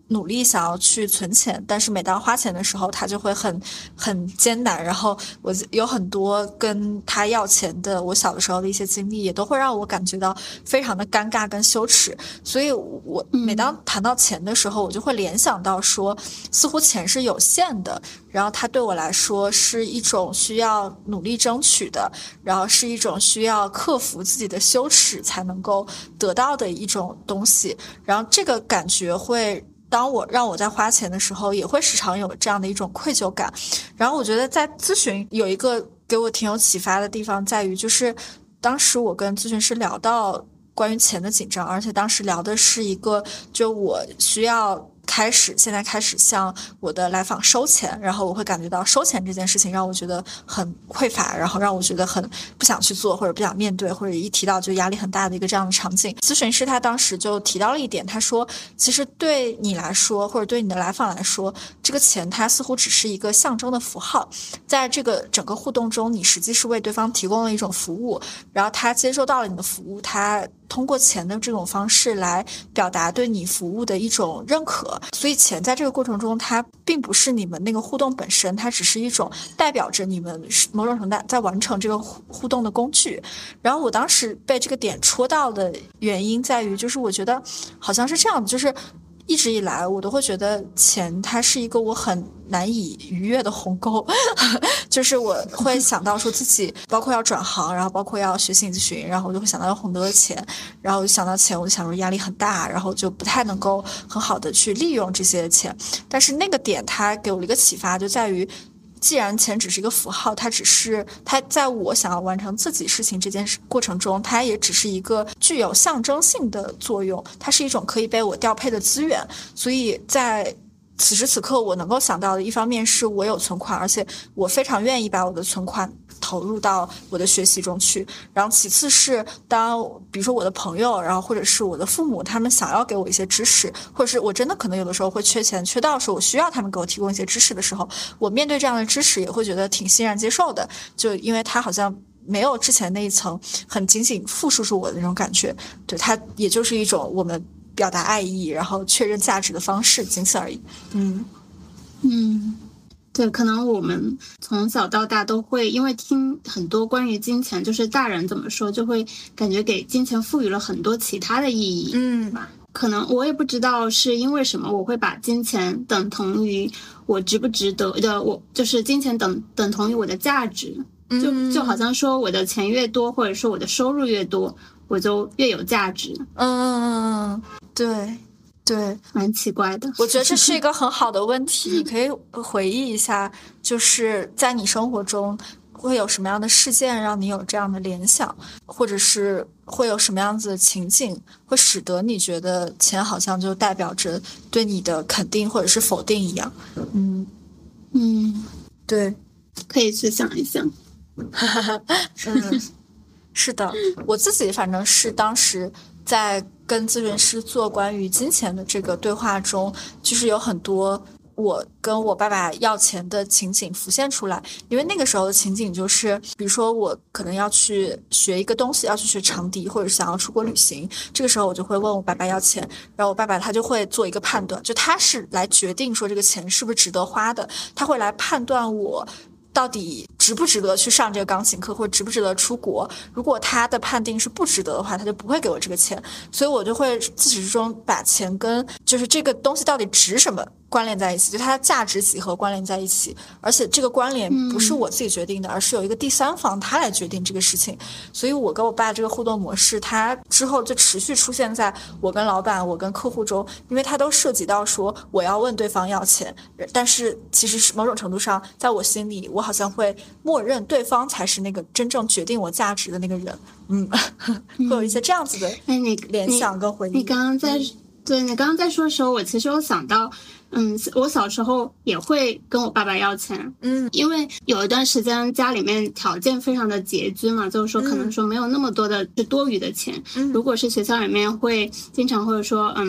努力想要去存钱，但是每当花钱的时候，他就会很很艰难。然后我有很多跟他要钱的，我小的时候的一些经历，也都会让我感觉到非常的尴尬跟羞耻。所以我每当谈到钱的时候，我就会联想到说，似乎钱是有限的，然后它对我来说是一种需要努力争取的，然后是一种需要克服自己的羞耻才能够得到的一种东西。然后这个感觉会当我让我在花钱的时候，也会时常有这样的一种愧疚感。然后我觉得在咨询有一个给我挺有启发的地方在于，就是当时我跟咨询师聊到关于钱的紧张，而且当时聊的是一个就我需要开始现在开始向我的来访收钱，然后我会感觉到收钱这件事情让我觉得很匮乏，然后让我觉得很不想去做，或者不想面对，或者一提到就压力很大的一个这样的场景。咨询师他当时就提到了一点，他说其实对你来说，或者对你的来访来说，这个钱它似乎只是一个象征的符号，在这个整个互动中，你实际是为对方提供了一种服务，然后他接收到了你的服务，他通过钱的这种方式来表达对你服务的一种认可。所以钱在这个过程中，它并不是你们那个互动本身，它只是一种代表着你们某种程度在完成这个互动的工具。然后我当时被这个点戳到的原因在于，就是我觉得好像是这样的，就是一直以来我都会觉得钱它是一个我很难以逾越的鸿沟就是我会想到说自己包括要转行，然后包括要学心理咨询，然后我就会想到有很多的钱，然后想到钱我就想说压力很大，然后就不太能够很好的去利用这些钱。但是那个点它给我了一个启发，就在于既然钱只是一个符号，它只是它在我想要完成自己事情这件事过程中，它也只是一个具有象征性的作用，它是一种可以被我调配的资源。所以在此时此刻我能够想到的，一方面是我有存款，而且我非常愿意把我的存款投入到我的学习中去。然后其次是当比如说我的朋友，然后或者是我的父母，他们想要给我一些支持，或者是我真的可能有的时候会缺钱缺到说我需要他们给我提供一些支持的时候，我面对这样的支持也会觉得挺欣然接受的，就因为他好像没有之前那一层很紧紧附束住我的那种感觉，对，它也就是一种我们表达爱意然后确认价值的方式，仅此而已。嗯嗯，对，可能我们从小到大都会因为听很多关于金钱，就是大人怎么说，就会感觉给金钱赋予了很多其他的意义。 嗯， 可能我也不知道是因为什么，我会把金钱等同于我值不值得的，我就是金钱等等同于我的价值。就就好像说我的钱越多，或者说我的收入越多，我就越有价值。 嗯，对对， 蛮奇怪的。 我觉得这是一个很好的问题，你可以回忆一下，就是在你生活中会有什么样的事件让你有这样的联想，或者是会有什么样子的情景会使得你觉得钱好像就代表着对你的肯定或者是否定一样。嗯嗯， 对， 可以去想一想。 嗯，是的，我自己反正是当时在跟咨询师做关于金钱的这个对话中，就是有很多我跟我爸爸要钱的情景浮现出来。因为那个时候的情景就是，比如说我可能要去学一个东西，要去学长笛，或者想要出国旅行，这个时候我就会问我爸爸要钱，然后我爸爸他就会做一个判断，就他是来决定说这个钱是不是值得花的，他会来判断我到底值不值得去上这个钢琴课，或者值不值得出国。如果他的判定是不值得的话，他就不会给我这个钱。所以我就会自始至终把钱跟就是这个东西到底值什么关联在一起，就它的价值几何关联在一起。而且这个关联不是我自己决定的，嗯、而是有一个第三方他来决定这个事情。所以我跟我爸这个互动模式，它之后就持续出现在我跟老板、我跟客户中，因为它都涉及到说我要问对方要钱，但是其实是某种程度上，在我心里，我好像会默认对方才是那个真正决定我价值的那个人。嗯，会有一些这样子的联想跟回忆。 你刚刚在、嗯、对你刚刚在说的时候，我其实有想到。嗯，我小时候也会跟我爸爸要钱， 嗯， 因为有一段时间家里面条件非常的拮据嘛，就是说可能说没有那么多的是多余的钱， 嗯， 如果是学校里面会经常会说，嗯，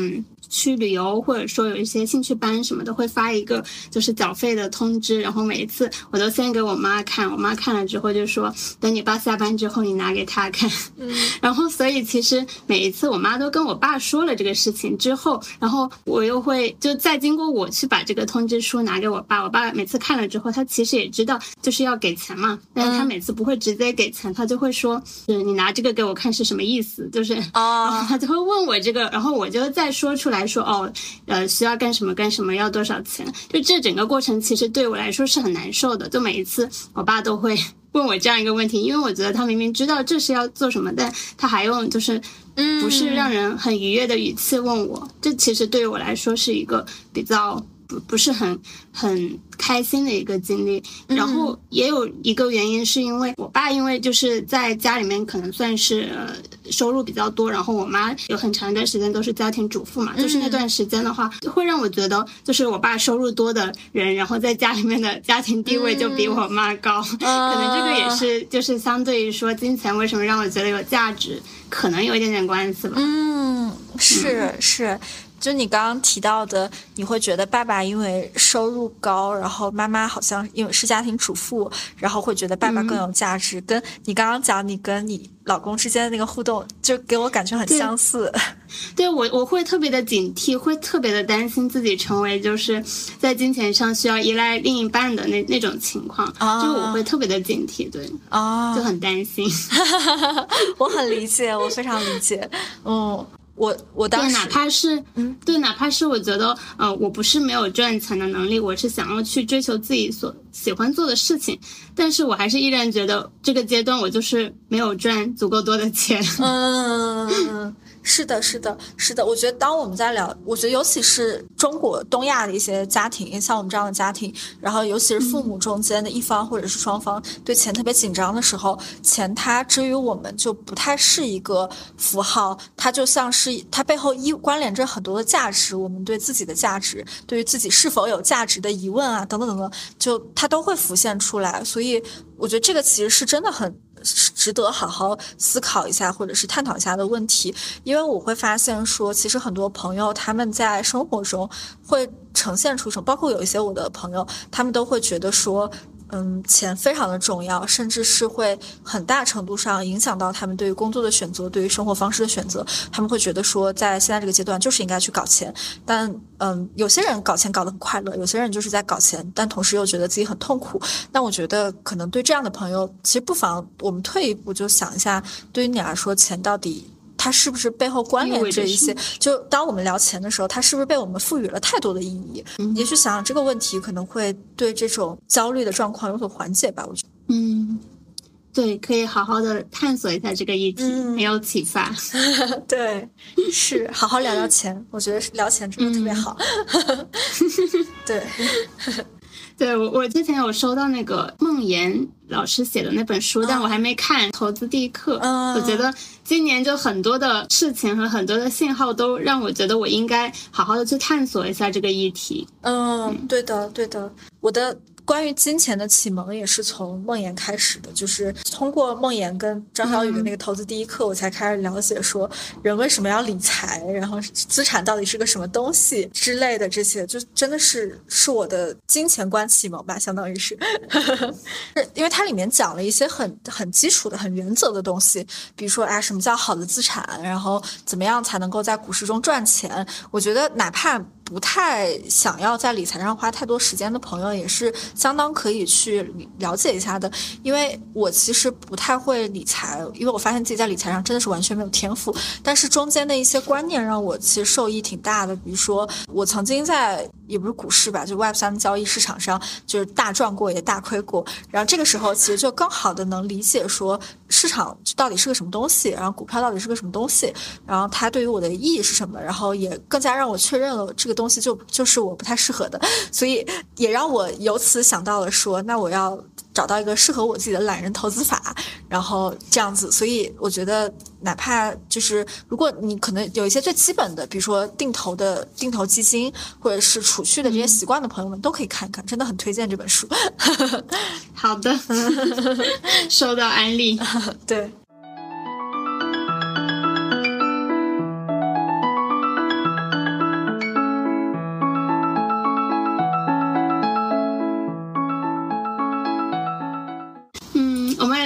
去旅游，或者说有一些兴趣班什么的，会发一个就是缴费的通知，然后每一次我都先给我妈看，我妈看了之后就说等你爸下班之后你拿给他看。嗯，然后所以其实每一次我妈都跟我爸说了这个事情之后，然后我又会就再经过我去把这个通知书拿给我爸，我爸每次看了之后他其实也知道就是要给钱嘛，但是他每次不会直接给钱，他就会说是你拿这个给我看是什么意思，就是啊、 oh. 他就会问我这个，然后我就再说出来说哦，呃，需要干什么干什么，要多少钱。就这整个过程其实对我来说是很难受的，就每一次我爸都会问我这样一个问题，因为我觉得他明明知道这是要做什么，但他还用就是不是让人很愉悦的语气问我，嗯、这其实对于我来说是一个比较不不是很很开心的一个经历。然后也有一个原因是因为我爸因为就是在家里面可能算是呃收入比较多，然后我妈有很长一段时间都是家庭主妇嘛，就是那段时间的话会让我觉得就是我爸收入多的人，然后在家里面的家庭地位就比我妈高，可能这个也是就是相对于说金钱为什么让我觉得有价值可能有一点点关系吧。 嗯，是、嗯、是就你刚刚提到的，你会觉得爸爸因为收入高，然后妈妈好像因为是家庭主妇，然后会觉得爸爸更有价值、嗯、跟你刚刚讲你跟你老公之间的那个互动就给我感觉很相似。 对, 对我我会特别的警惕，会特别的担心自己成为就是在金钱上需要依赖另一半的那那种情况、哦、就我会特别的警惕，对，哦，就很担心。 我很理解，我非常理解。嗯，我我当时对，哪怕是嗯，对，哪怕是我觉得呃，我不是没有赚钱的能力，我是想要去追求自己所喜欢做的事情，但是我还是依然觉得这个阶段我就是没有赚足够多的钱。 嗯，是的，是的，是的。我觉得当我们在聊，我觉得尤其是中国东亚的一些家庭，像我们这样的家庭，然后尤其是父母中间的一方或者是双方对钱特别紧张的时候，钱它至于我们就不太是一个符号，它就像是它背后依关联着很多的价值，我们对自己的价值，对于自己是否有价值的疑问啊，等等等等，就它都会浮现出来。所以我觉得这个其实是真的很值得好好思考一下或者是探讨一下的问题。因为我会发现说其实很多朋友他们在生活中会呈现出包括有一些我的朋友他们都会觉得说嗯，钱非常的重要，甚至是会很大程度上影响到他们对于工作的选择，对于生活方式的选择。他们会觉得说在现在这个阶段就是应该去搞钱，但嗯，有些人搞钱搞得很快乐，有些人就是在搞钱但同时又觉得自己很痛苦。那我觉得可能对这样的朋友其实不妨我们退一步就想一下，对于你来说钱到底它是不是背后关联着一些，就当我们聊钱的时候它是不是被我们赋予了太多的意义、嗯、也许想想这个问题可能会对这种焦虑的状况有所缓解吧，我觉得。 嗯，对，可以好好的探索一下这个议题、嗯、很有启发。 对，是好好聊聊钱，我觉得聊钱真的特别好、嗯、对对，我我之前有收到那个孟岩老师写的那本书、嗯、但我还没看投资第一课、嗯、我觉得今年就很多的事情和很多的信号都让我觉得我应该好好的去探索一下这个议题。 嗯, 嗯对的对的，我的关于金钱的启蒙也是从孟岩开始的，就是通过孟岩跟张小雨的那个投资第一课、嗯、我才开始了解说人为什么要理财，然后资产到底是个什么东西之类的，这些就真的是是我的金钱观启蒙吧，相当于是因为它里面讲了一些很很基础的很原则的东西，比如说哎什么叫好的资产，然后怎么样才能够在股市中赚钱。我觉得哪怕不太想要在理财上花太多时间的朋友也是相当可以去了解一下的。因为我其实不太会理财，因为我发现自己在理财上真的是完全没有天赋，但是中间的一些观念让我其实受益挺大的。比如说我曾经在也不是股市吧，就 Web 三 交易市场上就是大赚过也大亏过，然后这个时候其实就更好的能理解说市场到底是个什么东西，然后股票到底是个什么东西，然后它对于我的意义是什么，然后也更加让我确认了这个东西就就是我不太适合的，所以也让我由此想到了说那我要找到一个适合我自己的懒人投资法，然后这样子。所以我觉得哪怕就是如果你可能有一些最基本的比如说定投的定投基金或者是储蓄的这些习惯的朋友们都可以看一看，真的很推荐这本书好的收到安利对。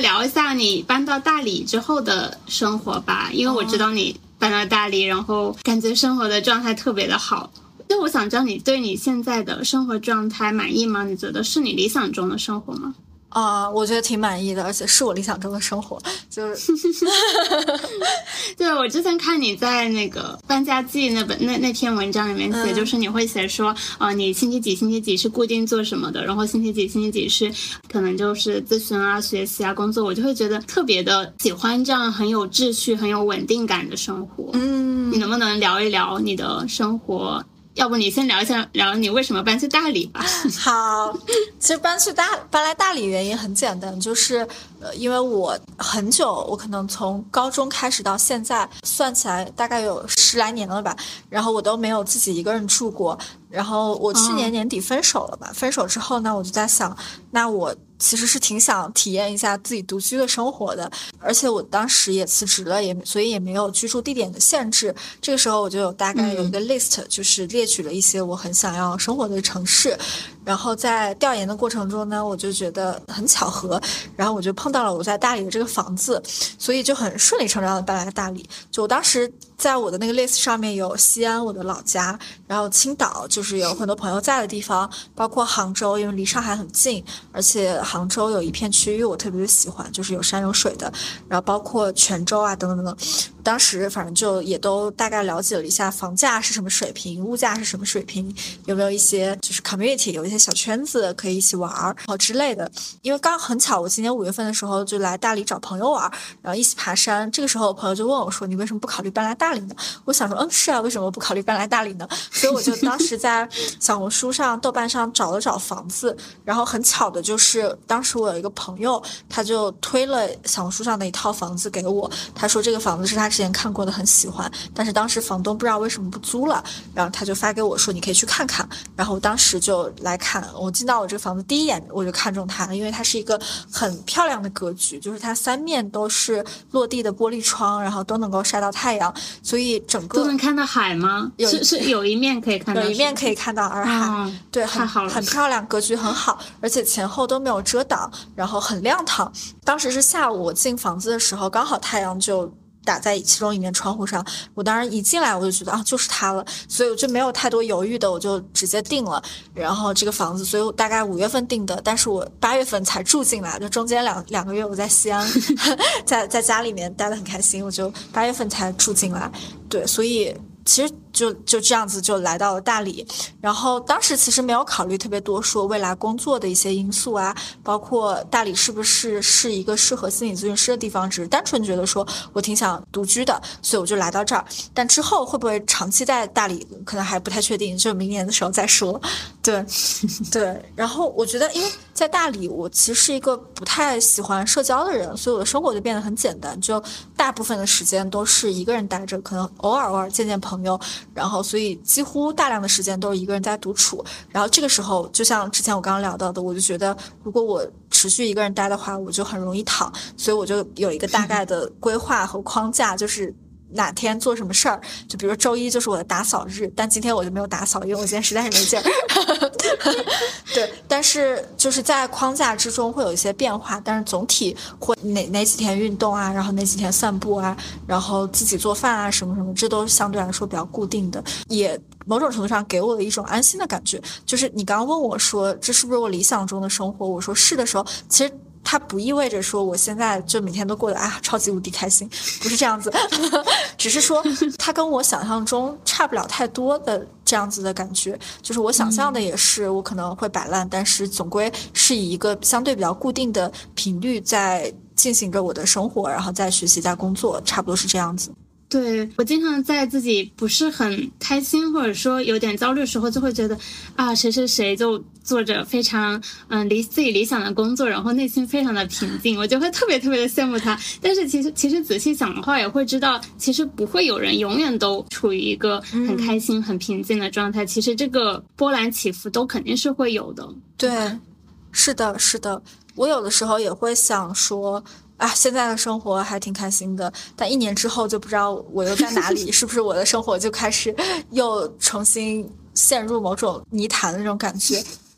聊一下你搬到大理之后的生活吧，因为我知道你搬到大理，然后感觉生活的状态特别的好。就我想知道你对你现在的生活状态满意吗？你觉得是你理想中的生活吗？ 啊、呃，我觉得挺满意的，而且是我理想中的生活。就是对，我之前看你在那个搬家记那本那那篇文章里面写、嗯、就是你会写说呃，你星期几星期几是固定做什么的，然后星期几星期几是可能就是咨询啊学习啊工作，我就会觉得特别的喜欢这样很有秩序很有稳定感的生活。 嗯， 你能不能聊一聊你的生活？要不你先聊一下聊你为什么搬去大理吧。 好，其实搬去大搬来大理原因很简单，就是呃，因为我很久，我可能从高中开始到现在算起来大概有十来年了吧，然后我都没有自己一个人住过。然后我去年年底分手了嘛、嗯、分手之后呢，我就在想，那我其实是挺想体验一下自己独居的生活的，而且我当时也辞职了，也所以也没有居住地点的限制。这个时候我就有大概有一个 list、嗯、就是列举了一些我很想要生活的城市。然后在调研的过程中呢，我就觉得很巧合，然后我就碰到了我在大理的这个房子，所以就很顺理成章的搬来大理。就我当时在我的那个 list 上面有西安我的老家，然后青岛就是有很多朋友在的地方，包括杭州，因为离上海很近，而且杭州有一片区域我特别的喜欢，就是有山有水的，然后包括泉州啊等等等等。当时反正就也都大概了解了一下房价是什么水平，物价是什么水平，有没有一些就是 community 有一些小圈子可以一起玩好之类的。因为刚很巧，我今年五月份的时候就来大理找朋友玩，然后一起爬山。这个时候我朋友就问我说，你为什么不考虑搬来大理呢？我想说嗯是啊，为什么不考虑搬来大理呢？所以我就当时在小红书上豆瓣上找了找房子，然后很巧的就是当时我有一个朋友，他就推了小红书上的一套房子给我，他说这个房子是他之前看过的，很喜欢，但是当时房东不知道为什么不租了，然后他就发给我说你可以去看看。然后我当时就来看，我进到我这个房子第一眼我就看中它了，因为它是一个很漂亮的格局，就是它三面都是落地的玻璃窗，然后都能够晒到太阳，所以整个都能看到海吗？是是有一面可以看到， 有一面可以看到洱海、哦、对，很好了， 很漂亮，格局很好，而且前后都没有遮挡，然后很亮堂。当时是下午我进房子的时候，刚好太阳就打在其中一面窗户上，我当时一进来我就觉得啊就是它了，所以我就没有太多犹豫的，我就直接定了。然后这个房子，所以我大概五月份定的，但是我八月份才住进来，就中间两两个月我在西安在在家里面待得很开心，我就八月份才住进来。对，所以其实就就这样子就来到了大理。然后当时其实没有考虑特别多说未来工作的一些因素啊，包括大理是不是是一个适合心理咨询师的地方，只是单纯觉得说我挺想独居的，所以我就来到这儿。但之后会不会长期在大理可能还不太确定，就明年的时候再说。对对，然后我觉得因为在大理我其实是一个不太喜欢社交的人，所以我的生活就变得很简单，就大部分的时间都是一个人待着，可能偶尔偶尔见见朋友，然后所以几乎大量的时间都是一个人在独处。然后这个时候就像之前我刚刚聊到的，我就觉得如果我持续一个人待的话，我就很容易躺，所以我就有一个大概的规划和框架，就是哪天做什么事儿，就比如周一就是我的打扫日，但今天我就没有打扫，因为我今天实在是没劲儿对，但是就是在框架之中会有一些变化，但是总体会哪哪几天运动啊，然后哪几天散步啊，然后自己做饭啊什么什么，这都相对来说比较固定的，也某种程度上给我的一种安心的感觉。就是你刚刚问我说这是不是我理想中的生活，我说是的时候，其实它不意味着说我现在就每天都过得啊超级无敌开心，不是这样子只是说它跟我想象中差不了太多的这样子的感觉。就是我想象的也是我可能会摆烂、嗯、但是总归是以一个相对比较固定的频率在进行着我的生活，然后在学习在工作，差不多是这样子。 对，我经常在自己不是很开心或者说有点焦虑的时候，就会觉得啊，谁谁谁就做着非常嗯离自己理想的工作，然后内心非常的平静，我就会特别特别的羡慕他。但是其实其实仔细想的话，也会知道其实不会有人永远都处于一个很开心、嗯、很平静的状态，其实这个波澜起伏都肯定是会有的。 对，是的是的，我有的时候也会想说啊，现在的生活还挺开心的，但一年之后就不知道我又在哪里是不是我的生活就开始又重新陷入某种泥潭的那种感觉。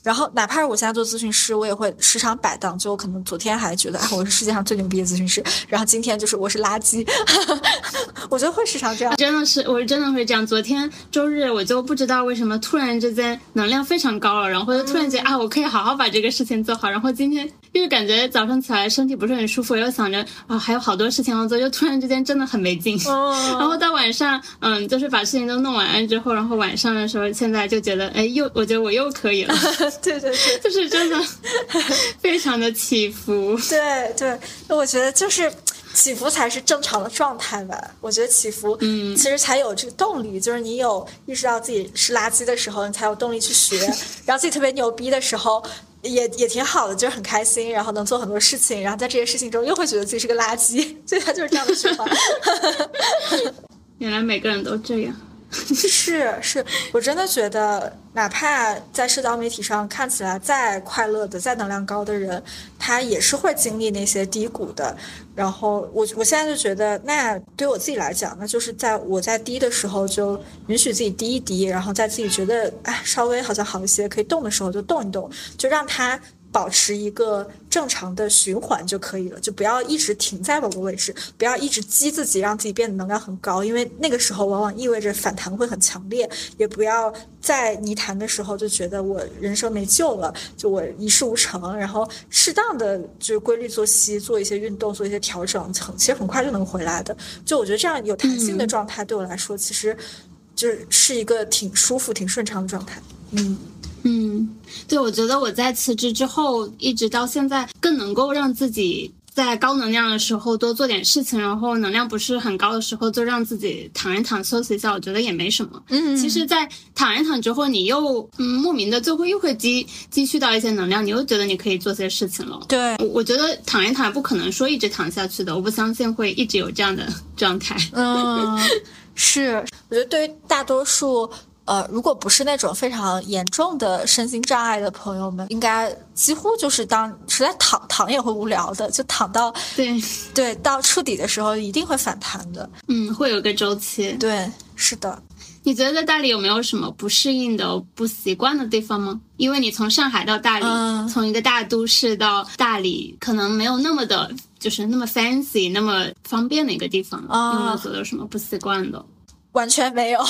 然后哪怕是我现在做咨询师，我也会时常摆荡，就我可能昨天还觉得哎，我是世界上最牛逼的咨询师，然后今天就是我是垃圾。我觉得会时常这样， 真的是我真的会这样。昨天周日我就不知道为什么突然之间能量非常高了，然后就突然间、嗯、啊我可以好好把这个事情做好，然后今天就是感觉早上起来身体不是很舒服，又想着啊还有好多事情要做，就突然之间真的很没劲、哦、然后到晚上嗯就是把事情都弄完之后，然后晚上的时候现在就觉得哎又我觉得我又可以了。 对对对， 就是真的非常的起伏。 对对，我觉得就是起伏才是正常的状态吧。我觉得起伏嗯，其实才有这个动力，就是你有意识到自己是垃圾的时候，你才有动力去学，然后自己特别牛逼的时候也也挺好的，就是很开心，然后能做很多事情，然后在这些事情中又会觉得自己是个垃圾，所以它就是这样的循环。 原来每个人都这样。 是是，我真的觉得哪怕在社交媒体上看起来再快乐的再能量高的人，他也是会经历那些低谷的。然后我我现在就觉得，那对我自己来讲，那就是在我在低的时候就允许自己低一低，然后在自己觉得哎稍微好像好一些可以动的时候就动一动，就让它保持一个正常的循环就可以了，就不要一直停在某个位置，不要一直激自己让自己变得能量很高，因为那个时候往往意味着反弹会很强烈。也不要在泥潭的时候就觉得我人生没救了，就我一事无成，然后适当的就是规律作息，做一些运动，做一些调整，其实很快就能回来的。就我觉得这样有弹性的状态对我来说、嗯、其实就是一个挺舒服挺顺畅的状态。嗯嗯，对，我觉得我在辞职之后一直到现在更能够让自己在高能量的时候多做点事情，然后能量不是很高的时候就让自己躺一躺休息一下，我觉得也没什么。嗯，其实在躺一躺之后你又嗯莫名的就会又会积积蓄到一些能量，你又觉得你可以做些事情了。 对， 我我觉得躺一躺不可能说一直躺下去的，我不相信会一直有这样的状态。 嗯，是，我觉得对于大多数呃，如果不是那种非常严重的身心障碍的朋友们，应该几乎就是当实在躺躺也会无聊的，就躺到对对到触底的时候一定会反弹的。 嗯，会有个周期。 对，是的。 你觉得在大理有没有什么不适应的、不习惯的地方吗？因为你从上海到大理、嗯、从一个大都市到大理，可能没有那么的就是那么 fancy 那么方便的一个地方、嗯、有没有觉得有什么不习惯的？ 完全没有。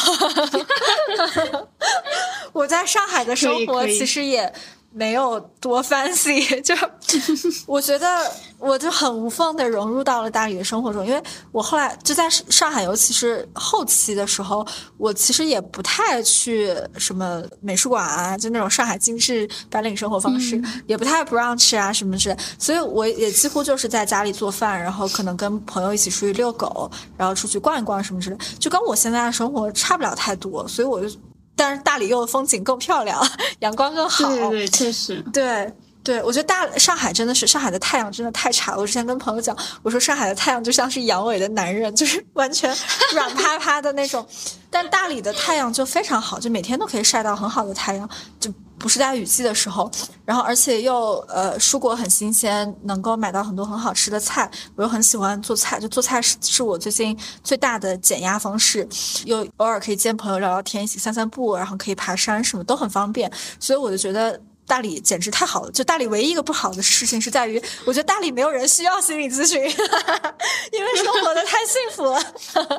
我在上海的生活其实也没有多 fancy， 就我觉得我就很无缝的融入到了大理的生活中。因为我后来就在上海，尤其是后期的时候，我其实也不太去什么美术馆啊，就那种上海精致白领生活方式、嗯、也不太 brunch 啊什么之类，所以我也几乎就是在家里做饭，然后可能跟朋友一起出去遛狗，然后出去逛一逛什么之类，就跟我现在的生活差不了太多。所以我就但是大理又风景更漂亮，阳光更好。 对对对，确实。 对对，我觉得大上海真的是，上海的太阳真的太差了。我之前跟朋友讲，我说上海的太阳就像是阳痿的男人，就是完全软趴趴的那种。但大理的太阳就非常好，就每天都可以晒到很好的太阳，就不是在雨季的时候，然后而且又呃蔬果很新鲜，能够买到很多很好吃的菜。我又很喜欢做菜，就做菜是是我最近最大的减压方式。又偶尔可以见朋友聊聊天，一起散散步，然后可以爬山，什么都很方便。所以我就觉得大理简直太好了。就大理唯一一个不好的事情是在于，我觉得大理没有人需要心理咨询，因为生活的太幸福了。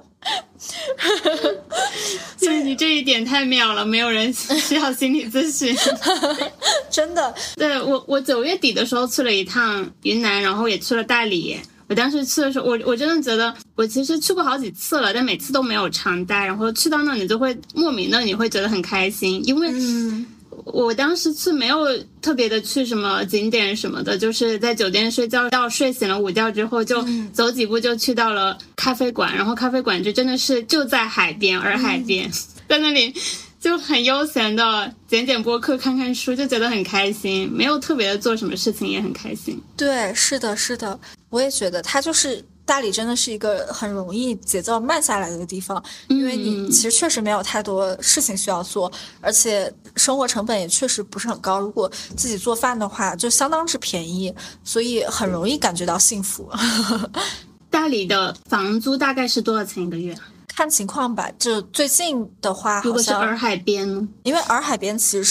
所以你这一点太妙了，没有人需要心理咨询。 真的。 对，我我九月底的时候去了一趟云南，然后也去了大理。我当时去的时候，我我真的觉得我其实去过好几次了，但每次都没有常待，然后去到那里就会莫名的你会觉得很开心，因为嗯我当时去没有特别的去什么景点什么的，就是在酒店睡觉，到睡醒了午觉之后就走几步就去到了咖啡馆，然后咖啡馆就真的是就在海边，洱海边、嗯、在那里就很悠闲的剪剪播客看看书，就觉得很开心，没有特别的做什么事情也很开心。 对，是的是的，我也觉得它就是大理真的是一个很容易节奏慢下来的一个地方，因为你其实确实没有太多事情需要做，而且生活成本也确实不是很高，如果自己做饭的话就相当之便宜，所以很容易感觉到幸福。 大理的房租大概是多少钱一个月？ 看情况吧，就最近的话好像， 如果是洱海边呢？ 因为洱海边其实是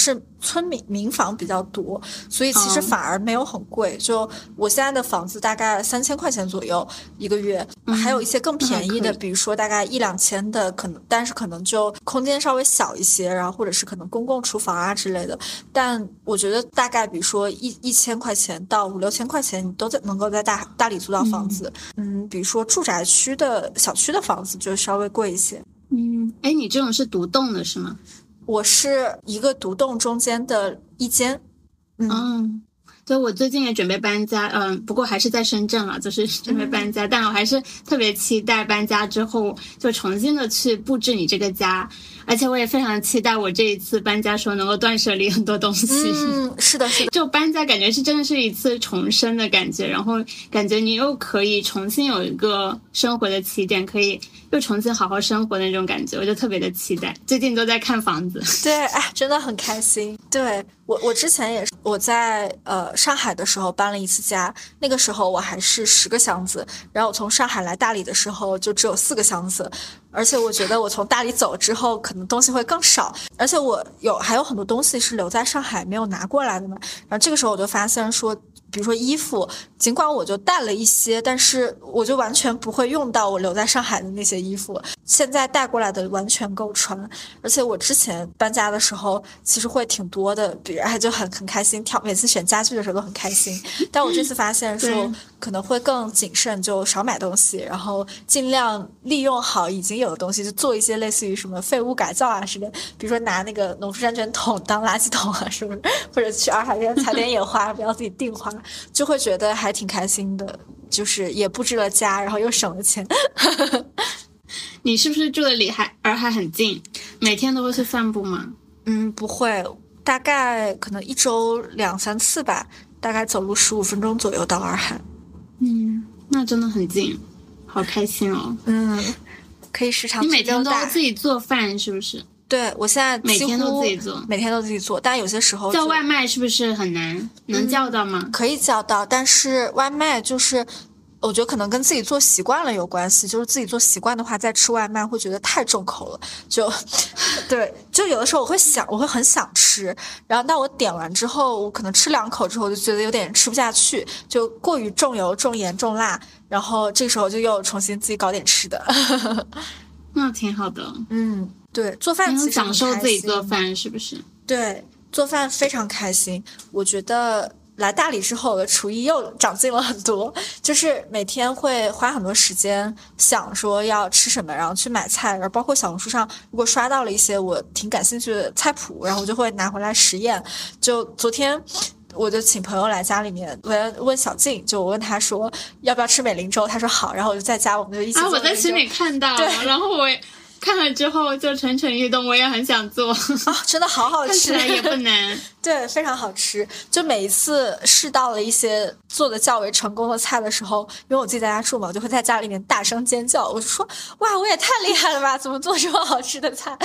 村民民房比较多，所以其实反而没有很贵。哦、就我现在的房子大概三千块钱左右一个月，嗯、还有一些更便宜的，比如说大概一两千的，可能但是可能就空间稍微小一些，然后或者是可能公共厨房啊之类的。但我觉得大概比如说一一千块钱到五六千块钱，你都在能够在大大理租到房子。嗯, 嗯，比如说住宅区的小区的房子就稍微贵一些。 嗯，哎，你这种是独栋的是吗？ 我是一个独栋中间的一间。 嗯。嗯，对，我最近也准备搬家，嗯，不过还是在深圳了，就是准备搬家，嗯、但我还是特别期待搬家之后就重新的去布置你这个家，而且我也非常期待我这一次搬家时候能够断舍离很多东西。 嗯，是的，是的， 就搬家感觉是真的是一次重生的感觉，然后感觉你又可以重新有一个生活的起点，可以又重新好好生活的那种感觉，我就特别的期待。最近都在看房子。 对，哎，真的很开心。对，我我之前也是我在呃上海的时候搬了一次家，那个时候我还是十个箱子，然后我从上海来大理的时候就只有四个箱子，而且我觉得我从大理走之后可能东西会更少，而且我有还有很多东西是留在上海没有拿过来的嘛。然后这个时候我就发现说，比如说衣服，尽管我就带了一些，但是我就完全不会用到我留在上海的那些衣服，现在带过来的完全够穿。而且我之前搬家的时候其实会挺多的，比如还就很很开心，挑每次选家具的时候都很开心。但我这次发现说可能会更谨慎，就少买东西，然后尽量利用好已经有的东西，就做一些类似于什么废物改造啊之类，比如说拿那个农夫山泉桶当垃圾桶啊，是不是？或者去洱海边采点野花，不要自己订花，就会觉得还挺开心的，就是也布置了家，然后又省了钱。 你是不是住的离海洱海很近？每天都会去散步吗？ 嗯，不会，大概可能一周两三次吧，大概走路十五分钟左右到洱海。 嗯，那真的很近，好开心哦。 嗯，可以时常你每天都自己做饭是不是？ 对，我现在每天都自己做， 每天都自己做，但有些时候叫外卖是不是很难？能叫到吗？ 嗯，可以叫到，但是外卖就是我觉得可能跟自己做习惯了有关系，就是自己做习惯的话，再吃外卖会觉得太重口了，就对，就有的时候我会想，我会很想吃，然后但我点完之后，我可能吃两口之后就觉得有点吃不下去，就过于重油、重盐、重辣，然后这时候就又重新自己搞点吃的。 那挺好的。 嗯，对，做饭其实享受自己做饭是不是？ 对，做饭非常开心。我觉得来大理之后，我的厨艺又长进了很多，就是每天会花很多时间想说要吃什么，然后去买菜，然后包括小红书上如果刷到了一些我挺感兴趣的菜谱，然后我就会拿回来实验。就昨天我就请朋友来家里面，问问小静，就我问他说要不要吃美龄粥，他说好，然后我就在家我们就一起做。 啊，我在群里看到，然后我看了之后就蠢蠢欲动，我也很想做啊，真的好好吃， 看起来也不难。 对，非常好吃。就每一次试到了一些做的较为成功的菜的时候，因为我自己在家住嘛，我就会在家里面大声尖叫，我就说哇，我也太厉害了吧，怎么做这么好吃的菜。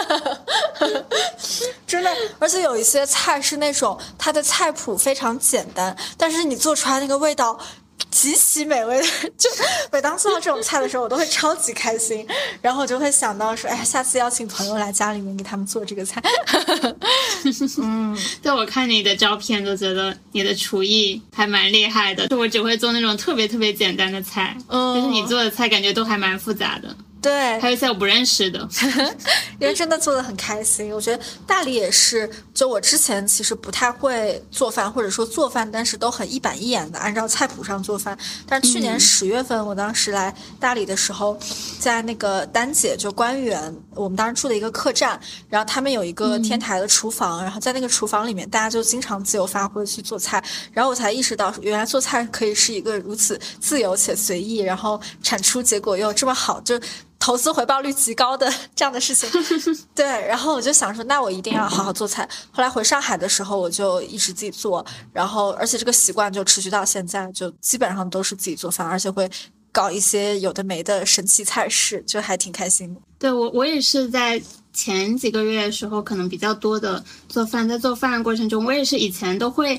真的，而且有一些菜是那种它的菜谱非常简单，但是你做出来那个味道极其美味的，就每当做到这种菜的时候我都会超级开心，然后我就会想到说哎，下次邀请朋友来家里面给他们做这个菜。 嗯，对，我看你的照片都觉得你的厨艺还蛮厉害的，就我只会做那种特别特别简单的菜，嗯，但是你做的菜感觉都还蛮复杂的。 对， 还有一些我不认识的。 因为真的做得很开心。我觉得大理也是，就我之前其实不太会做饭，或者说做饭但是都很一板一眼的按照菜谱上做饭。但是去年十月份、嗯、我当时来大理的时候，在那个丹姐就官园，我们当时住的一个客栈，然后他们有一个天台的厨房、嗯、然后在那个厨房里面大家就经常自由发挥去做菜，然后我才意识到原来做菜可以是一个如此自由且随意，然后产出结果又这么好，就投资回报率极高的这样的事情。对，然后我就想说那我一定要好好做菜。后来回上海的时候我就一直自己做，然后而且这个习惯就持续到现在，就基本上都是自己做饭，而且会搞一些有的没的神奇菜式，就还挺开心的。 对，我我也是在前几个月的时候可能比较多的做饭，在做饭的过程中我也是以前都会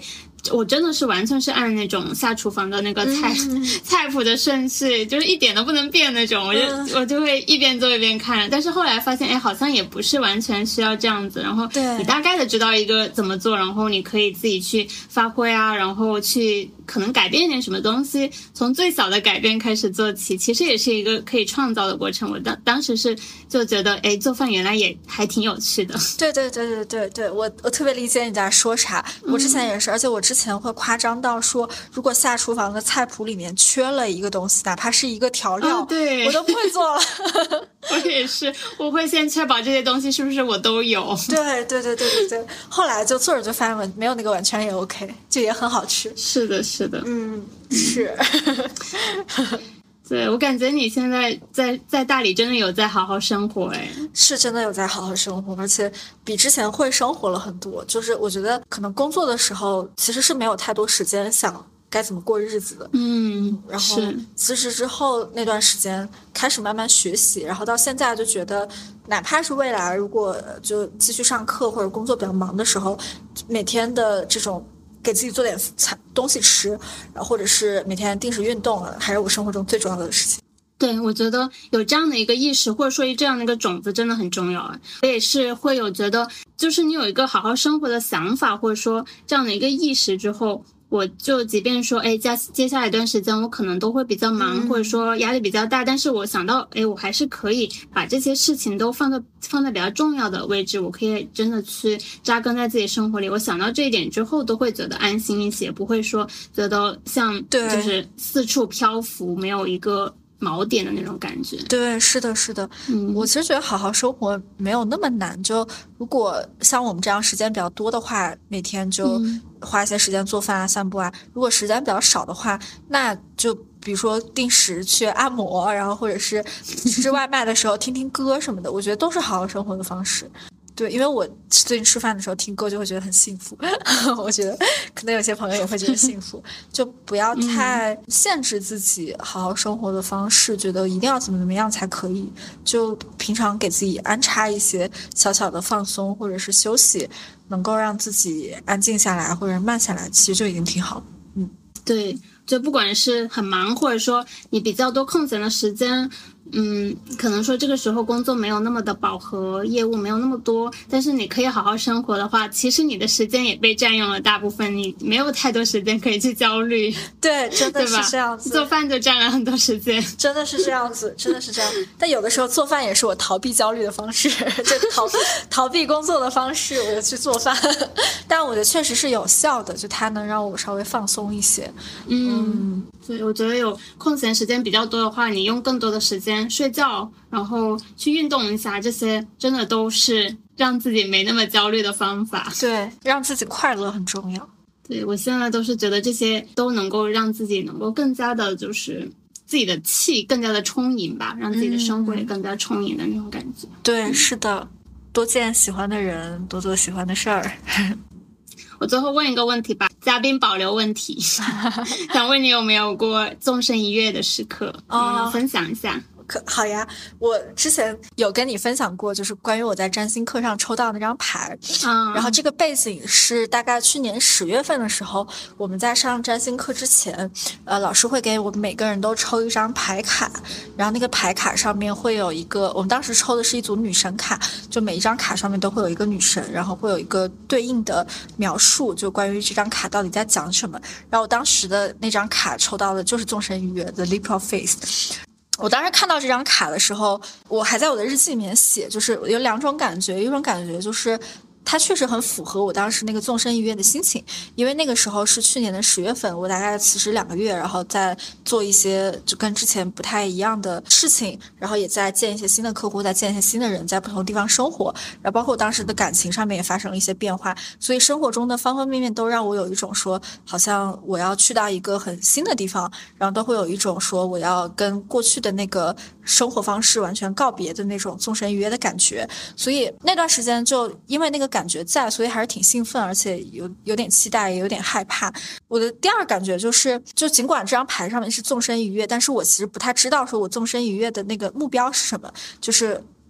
我真的是完全是按那种下厨房的那个菜、嗯、菜谱的顺序，就是一点都不能变那种，我就、嗯、我就会一边做一边看。但是后来发现，哎，好像也不是完全需要这样子。然后你大概的知道一个怎么做，然后你可以自己去发挥啊，然后去可能改变一点什么东西，从最小的改变开始做起，其实也是一个可以创造的过程。我当当时是就觉得，哎，做饭原来也还挺有趣的。 对对对对对对，我我特别理解你在说啥。我之前也是、嗯、而且我之前会夸张到说，如果下厨房的菜谱里面缺了一个东西，哪怕是一个调料、 哦、对， 我都不会做了。 我也是，我会先确保这些东西是不是我都有。 对对对对对对，后来就做着就发现没有那个完全也 OK， 就也很好吃。 是的是的， 嗯，是。 对，我感觉你现在在在大理真的有在好好生活。哎， 是真的有在好好生活，而且比之前会生活了很多。就是我觉得可能工作的时候其实是没有太多时间想该怎么过日子的。 嗯， 然后辞职之后那段时间开始慢慢学习，然后到现在就觉得哪怕是未来如果就继续上课或者工作比较忙的时候，每天的这种给自己做点东西吃，然后或者是每天定时运动，还是我生活中最重要的事情。 对，我觉得有这样的一个意识，或者说这样的一个种子真的很重要。我也是会有觉得，就是你有一个好好生活的想法，或者说这样的一个意识之后，我就即便说，哎，接接下来一段时间我可能都会比较忙，嗯、或者说压力比较大，但是我想到，哎，我还是可以把这些事情都放在放在比较重要的位置，我可以真的去扎根在自己生活里。我想到这一点之后，都会觉得安心一些，不会说觉得像就是四处漂浮，没有一个锚点的那种感觉。 对，是的是的。 嗯， 我其实觉得好好生活没有那么难，就如果像我们这样时间比较多的话，每天就花一些时间做饭啊、散步啊。如果时间比较少的话，那就比如说定时去按摩，然后或者是吃外卖的时候听听歌什么的，我觉得都是好好生活的方式。对，因为我最近吃饭的时候听歌就会觉得很幸福。我觉得可能有些朋友也会觉得幸福。就不要太限制自己好好生活的方式，觉得一定要怎么怎么样才可以，就平常给自己安插一些小小的放松或者是休息，能够让自己安静下来或者慢下来，其实就已经挺好。嗯， 对，就不管是很忙，或者说你比较多空闲的时间，嗯，可能说这个时候工作没有那么的饱和，业务没有那么多，但是你可以好好生活的话，其实你的时间也被占用了大部分，你没有太多时间可以去焦虑。 对，真的是这样子。 做饭就占了很多时间， 真的是这样子，真的是这样。但有的时候做饭也是我逃避焦虑的方式，就逃逃避工作的方式，我就去做饭。但我觉得确实是有效的，就它能让我稍微放松一些。 嗯，所以我觉得有空闲时间比较多的话，你用更多的时间睡觉，然后去运动一下，这些真的都是让自己没那么焦虑的方法。 对，让自己快乐很重要。 对，我现在都是觉得这些都能够让自己能够更加的就是自己的气更加的充盈吧，让自己的生活也更加充盈的那种感觉。 嗯、对，是的，多见喜欢的人，多做喜欢的事儿。 我最后问一个问题吧，嘉宾保留问题。想问你有没有过纵身一跃的时刻，哦、分享一下。 可好呀，我之前有跟你分享过，就是关于我在占星课上抽到那张牌， 嗯， 然后这个背景是大概去年十月份的时候，我们在上占星课之前，呃，老师会给我们每个人都抽一张牌卡，然后那个牌卡上面会有一个，我们当时抽的是一组女神卡，就每一张卡上面都会有一个女神，然后会有一个对应的描述，就关于这张卡到底在讲什么。然后我当时的那张卡抽到的就是纵身一跃 The Leap of Faith。我当时看到这张卡的时候，我还在我的日记里面写，就是有两种感觉，一种感觉就是它确实很符合我当时那个纵身一跃的心情，因为那个时候是去年的十月份，我大概辞职两个月，然后再做一些就跟之前不太一样的事情，然后也在见一些新的客户，在见一些新的人，在不同的地方生活，然后包括我当时的感情上面也发生了一些变化，所以生活中的方方面面都让我有一种说好像我要去到一个很新的地方，然后都会有一种说我要跟过去的那个生活方式完全告别的那种纵身一跃的感觉，所以那段时间就因为那个感觉在，所以还是挺兴奋，而且有有点期待，也有点害怕。我的第二感觉就是，就尽管这张牌上面是纵身一跃，但是我其实不太知道说我纵身一跃的那个目标是什么，就是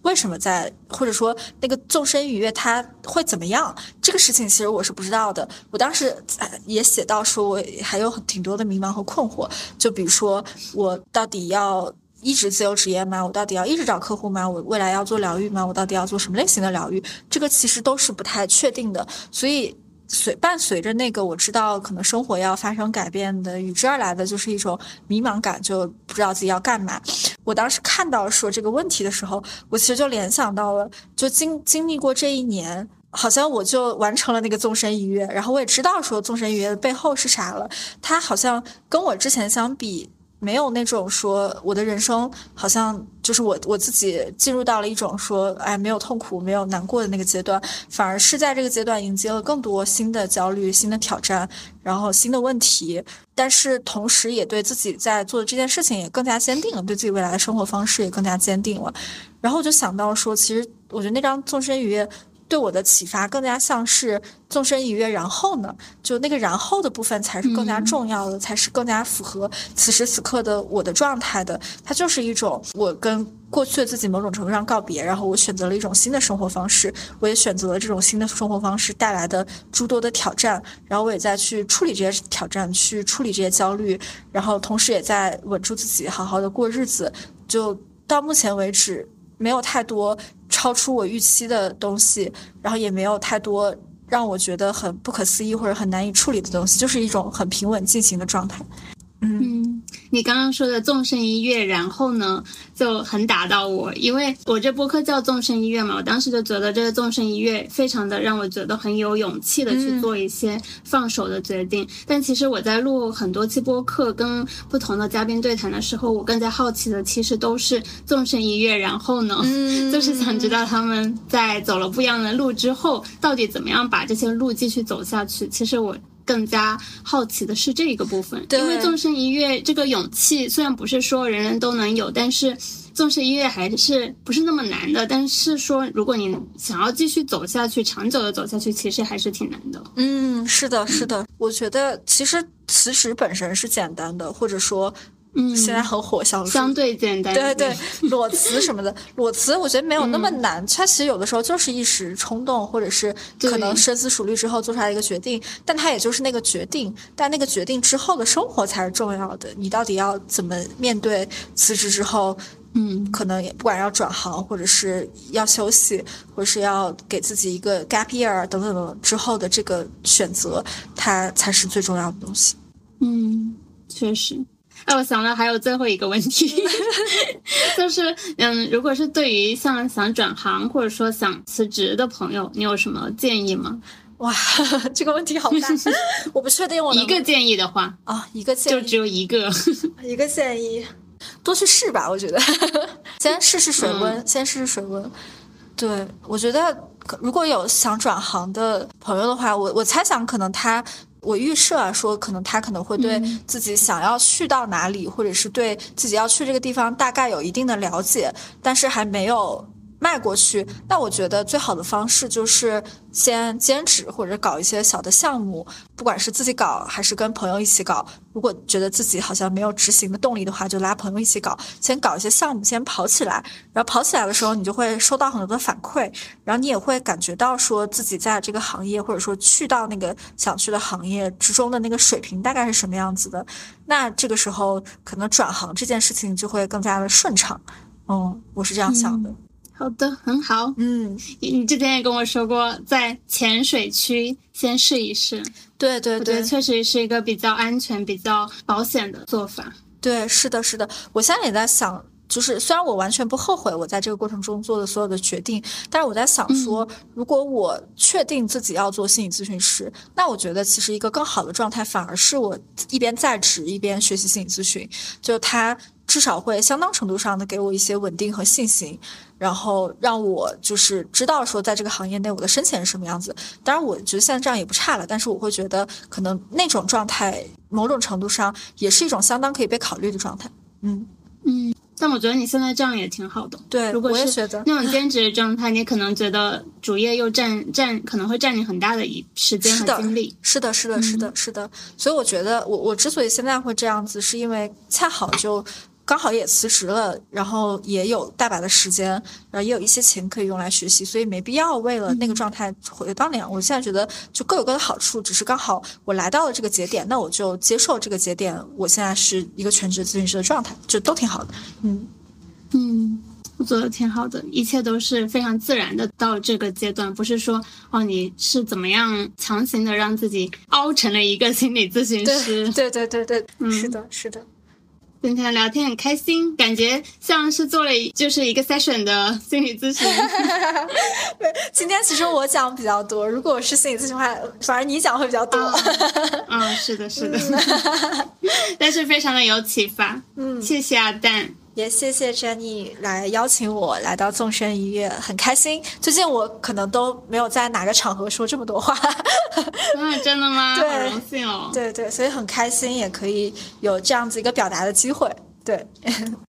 为什么在，或者说那个纵身一跃它会怎么样，这个事情其实我是不知道的。我当时也写到说我还有挺多的迷茫和困惑，就比如说我到底要一直自由职业吗？我到底要一直找客户吗？我未来要做疗愈吗？我到底要做什么类型的疗愈？这个其实都是不太确定的。所以随伴随着那个我知道可能生活要发生改变的与之而来的就是一种迷茫感，就不知道自己要干嘛。我当时看到说这个问题的时候，我其实就联想到了，就经经历过这一年，好像我就完成了那个纵身一跃，然后我也知道说纵身一跃的背后是啥了。它好像跟我之前相比，没有那种说我的人生好像就是我我自己进入到了一种说哎没有痛苦没有难过的那个阶段，反而是在这个阶段迎接了更多新的焦虑、新的挑战，然后新的问题，但是同时也对自己在做的这件事情也更加坚定了，对自己未来的生活方式也更加坚定了。然后我就想到说，其实我觉得那张纵身一跃对我的启发更加像是纵身一跃，然后呢，就那个然后的部分才是更加重要的，嗯、才是更加符合此时此刻的我的状态的。它就是一种我跟过去的自己某种程度上告别，然后我选择了一种新的生活方式，我也选择了这种新的生活方式带来的诸多的挑战，然后我也在去处理这些挑战，去处理这些焦虑，然后同时也在稳住自己，好好的过日子。就到目前为止，没有太多超出我预期的东西，然后也没有太多让我觉得很不可思议或者很难以处理的东西，就是一种很平稳进行的状态。 嗯，你刚刚说的纵身一跃，然后呢就很打到我，因为我这播客叫纵身一跃嘛，我当时就觉得这个纵身一跃非常的让我觉得很有勇气的去做一些放手的决定、嗯、但其实我在录很多期播客跟不同的嘉宾对谈的时候，我更加好奇的其实都是纵身一跃然后呢、嗯、就是想知道他们在走了不一样的路之后到底怎么样把这些路继续走下去。其实我更加好奇的是这个部分，因为纵身一跃这个勇气虽然不是说人人都能有，但是纵身一跃还是不是那么难的，但是说如果你想要继续走下去，长久的走下去，其实还是挺难的。 嗯，是的是的、嗯、我觉得其实辞职本身是简单的，或者说嗯，现在很火，相相对简单， 对对，裸辞什么的，裸辞我觉得没有那么难，嗯、它其实有的时候就是一时冲动，或者是可能深思熟虑之后做出来一个决定，但它也就是那个决定，但那个决定之后的生活才是重要的。你到底要怎么面对辞职之后？嗯，可能也不管要转行，或者是要休息，或者是要给自己一个 gap year 等等等之后的这个选择，它才是最重要的东西。 嗯，确实。哎，我想到还有最后一个问题，就是嗯，如果是对于像想转行或者说想辞职的朋友，你有什么建议吗？ 哇，这个问题好大，我不确定我能一个建议的话啊、哦，一个建议就只有一个， 一个建议，多去试吧，我觉得，先试试水温，嗯、先试试水温。对，我觉得如果有想转行的朋友的话，我我猜想可能他。我预设啊，说可能他可能会对自己想要去到哪里、嗯、或者是对自己要去这个地方大概有一定的了解，但是还没有迈过去。那我觉得最好的方式就是先兼职或者搞一些小的项目，不管是自己搞还是跟朋友一起搞，如果觉得自己好像没有执行的动力的话，就拉朋友一起搞，先搞一些项目，先跑起来，然后跑起来的时候你就会收到很多的反馈，然后你也会感觉到说自己在这个行业或者说去到那个想去的行业之中的那个水平大概是什么样子的，那这个时候可能转行这件事情就会更加的顺畅。嗯，我是这样想的。 嗯，好的，很好。嗯，你之前也跟我说过在浅水区先试一试。 对对对， 我觉得确实是一个比较安全比较保险的做法。 对，是的是的，我现在也在想，就是虽然我完全不后悔我在这个过程中做的所有的决定，但是我在想说、嗯、如果我确定自己要做心理咨询师，那我觉得其实一个更好的状态反而是我一边在职一边学习心理咨询，就它至少会相当程度上的给我一些稳定和信心，然后让我就是知道说在这个行业内我的深浅是什么样子。当然我觉得现在这样也不差了，但是我会觉得可能那种状态某种程度上也是一种相当可以被考虑的状态。嗯嗯，但我觉得你现在这样也挺好的。 对， 如果是那种兼职的状态，你可能觉得主业又占占可能会占你很大的一时间和精力。 是的是的是的是的、嗯、是的。所以我觉得我我之所以现在会这样子，是因为恰好就刚好也辞职了，然后也有大把的时间，然后也有一些钱可以用来学习，所以没必要为了那个状态回到那样。我现在觉得就各有各的好处，只是刚好我来到了这个节点，那我就接受这个节点，我现在是一个全职咨询师的状态，就都挺好的。嗯嗯，我做的挺好的，一切都是非常自然的到这个阶段，不是说哦你是怎么样强行的让自己凹成了一个心理咨询师。 对对对对对， 嗯， 是的是的。 今天聊天很开心，感觉像是做了就是一个 session 的心理咨询。 今天其实我讲比较多，如果我是心理咨询的话，反而你讲会比较多。 嗯、哦哦，是的是的。但是非常的有启发。 嗯， 谢谢阿蛋， 也谢谢 Jenny 来邀请我来到纵身一跃，很开心。最近我可能都没有在哪个场合说这么多话。 啊，真的吗？ 对， 好荣幸哦。 对对，所以很开心，也可以有这样子一个表达的机会。对。